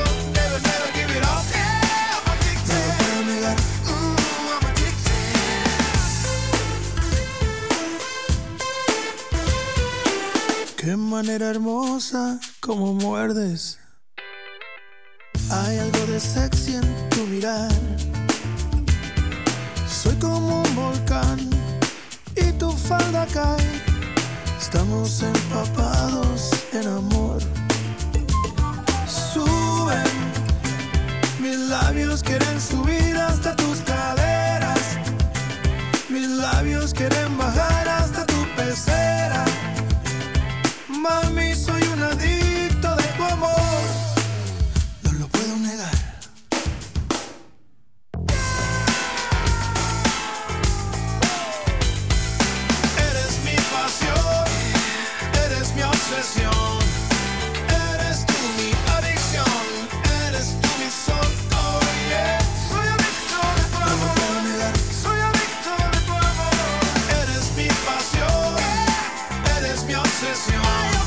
Qué manera hermosa como muerdes. Hay algo de sexy en tu mirar. Soy como un volcán y tu falda cae. Estamos empapados en amor. Suben, mis labios quieren subir hasta tus caderas. Mis labios quieren bajar hasta tu pecera. Mami, soy un adicto de tu amor, no lo puedo negar. Eres mi pasión, eres mi obsesión, eres tú mi adicción, eres tú mi sol, oh yeah. Soy adicto de tu amor, no lo puedo negar. Soy adicto de tu amor. Eres mi pasión, eres mi obsesión.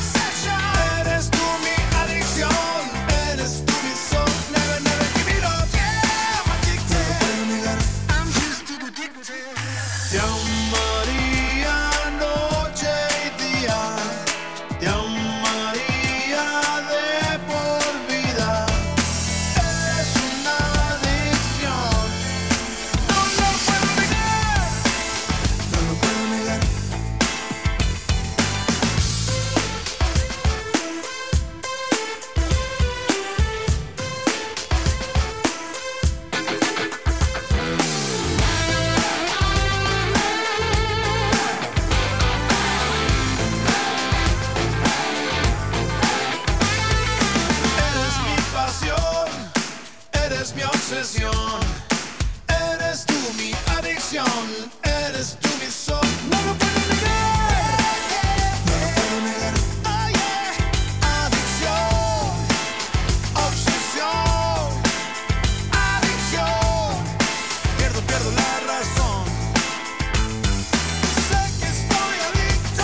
Eres tú mi adicción, eres tú mi sol. No lo puedo negar, no lo puedo negar. Oh yeah. Adicción, obsesión, adicción. Pierdo, pierdo la razón. Sé que estoy adicto,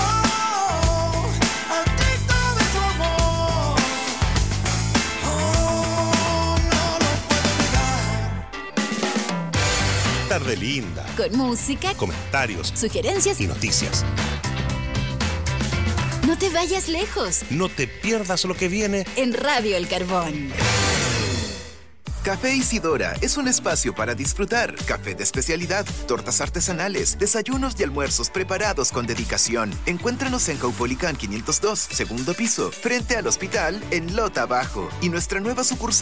adicto de tu amor. Oh, no lo puedo negar. Tarde linda. Con música, Comentarios. sugerencias Y noticias. No te vayas lejos. No te pierdas lo que viene En Radio El Carbón. Café Isidora es un espacio para disfrutar. Café de especialidad, tortas artesanales, desayunos y almuerzos preparados con dedicación. Encuéntranos en Caupolicán quinientos dos, segundo piso, frente al hospital en Lota Bajo. Y nuestra nueva sucursal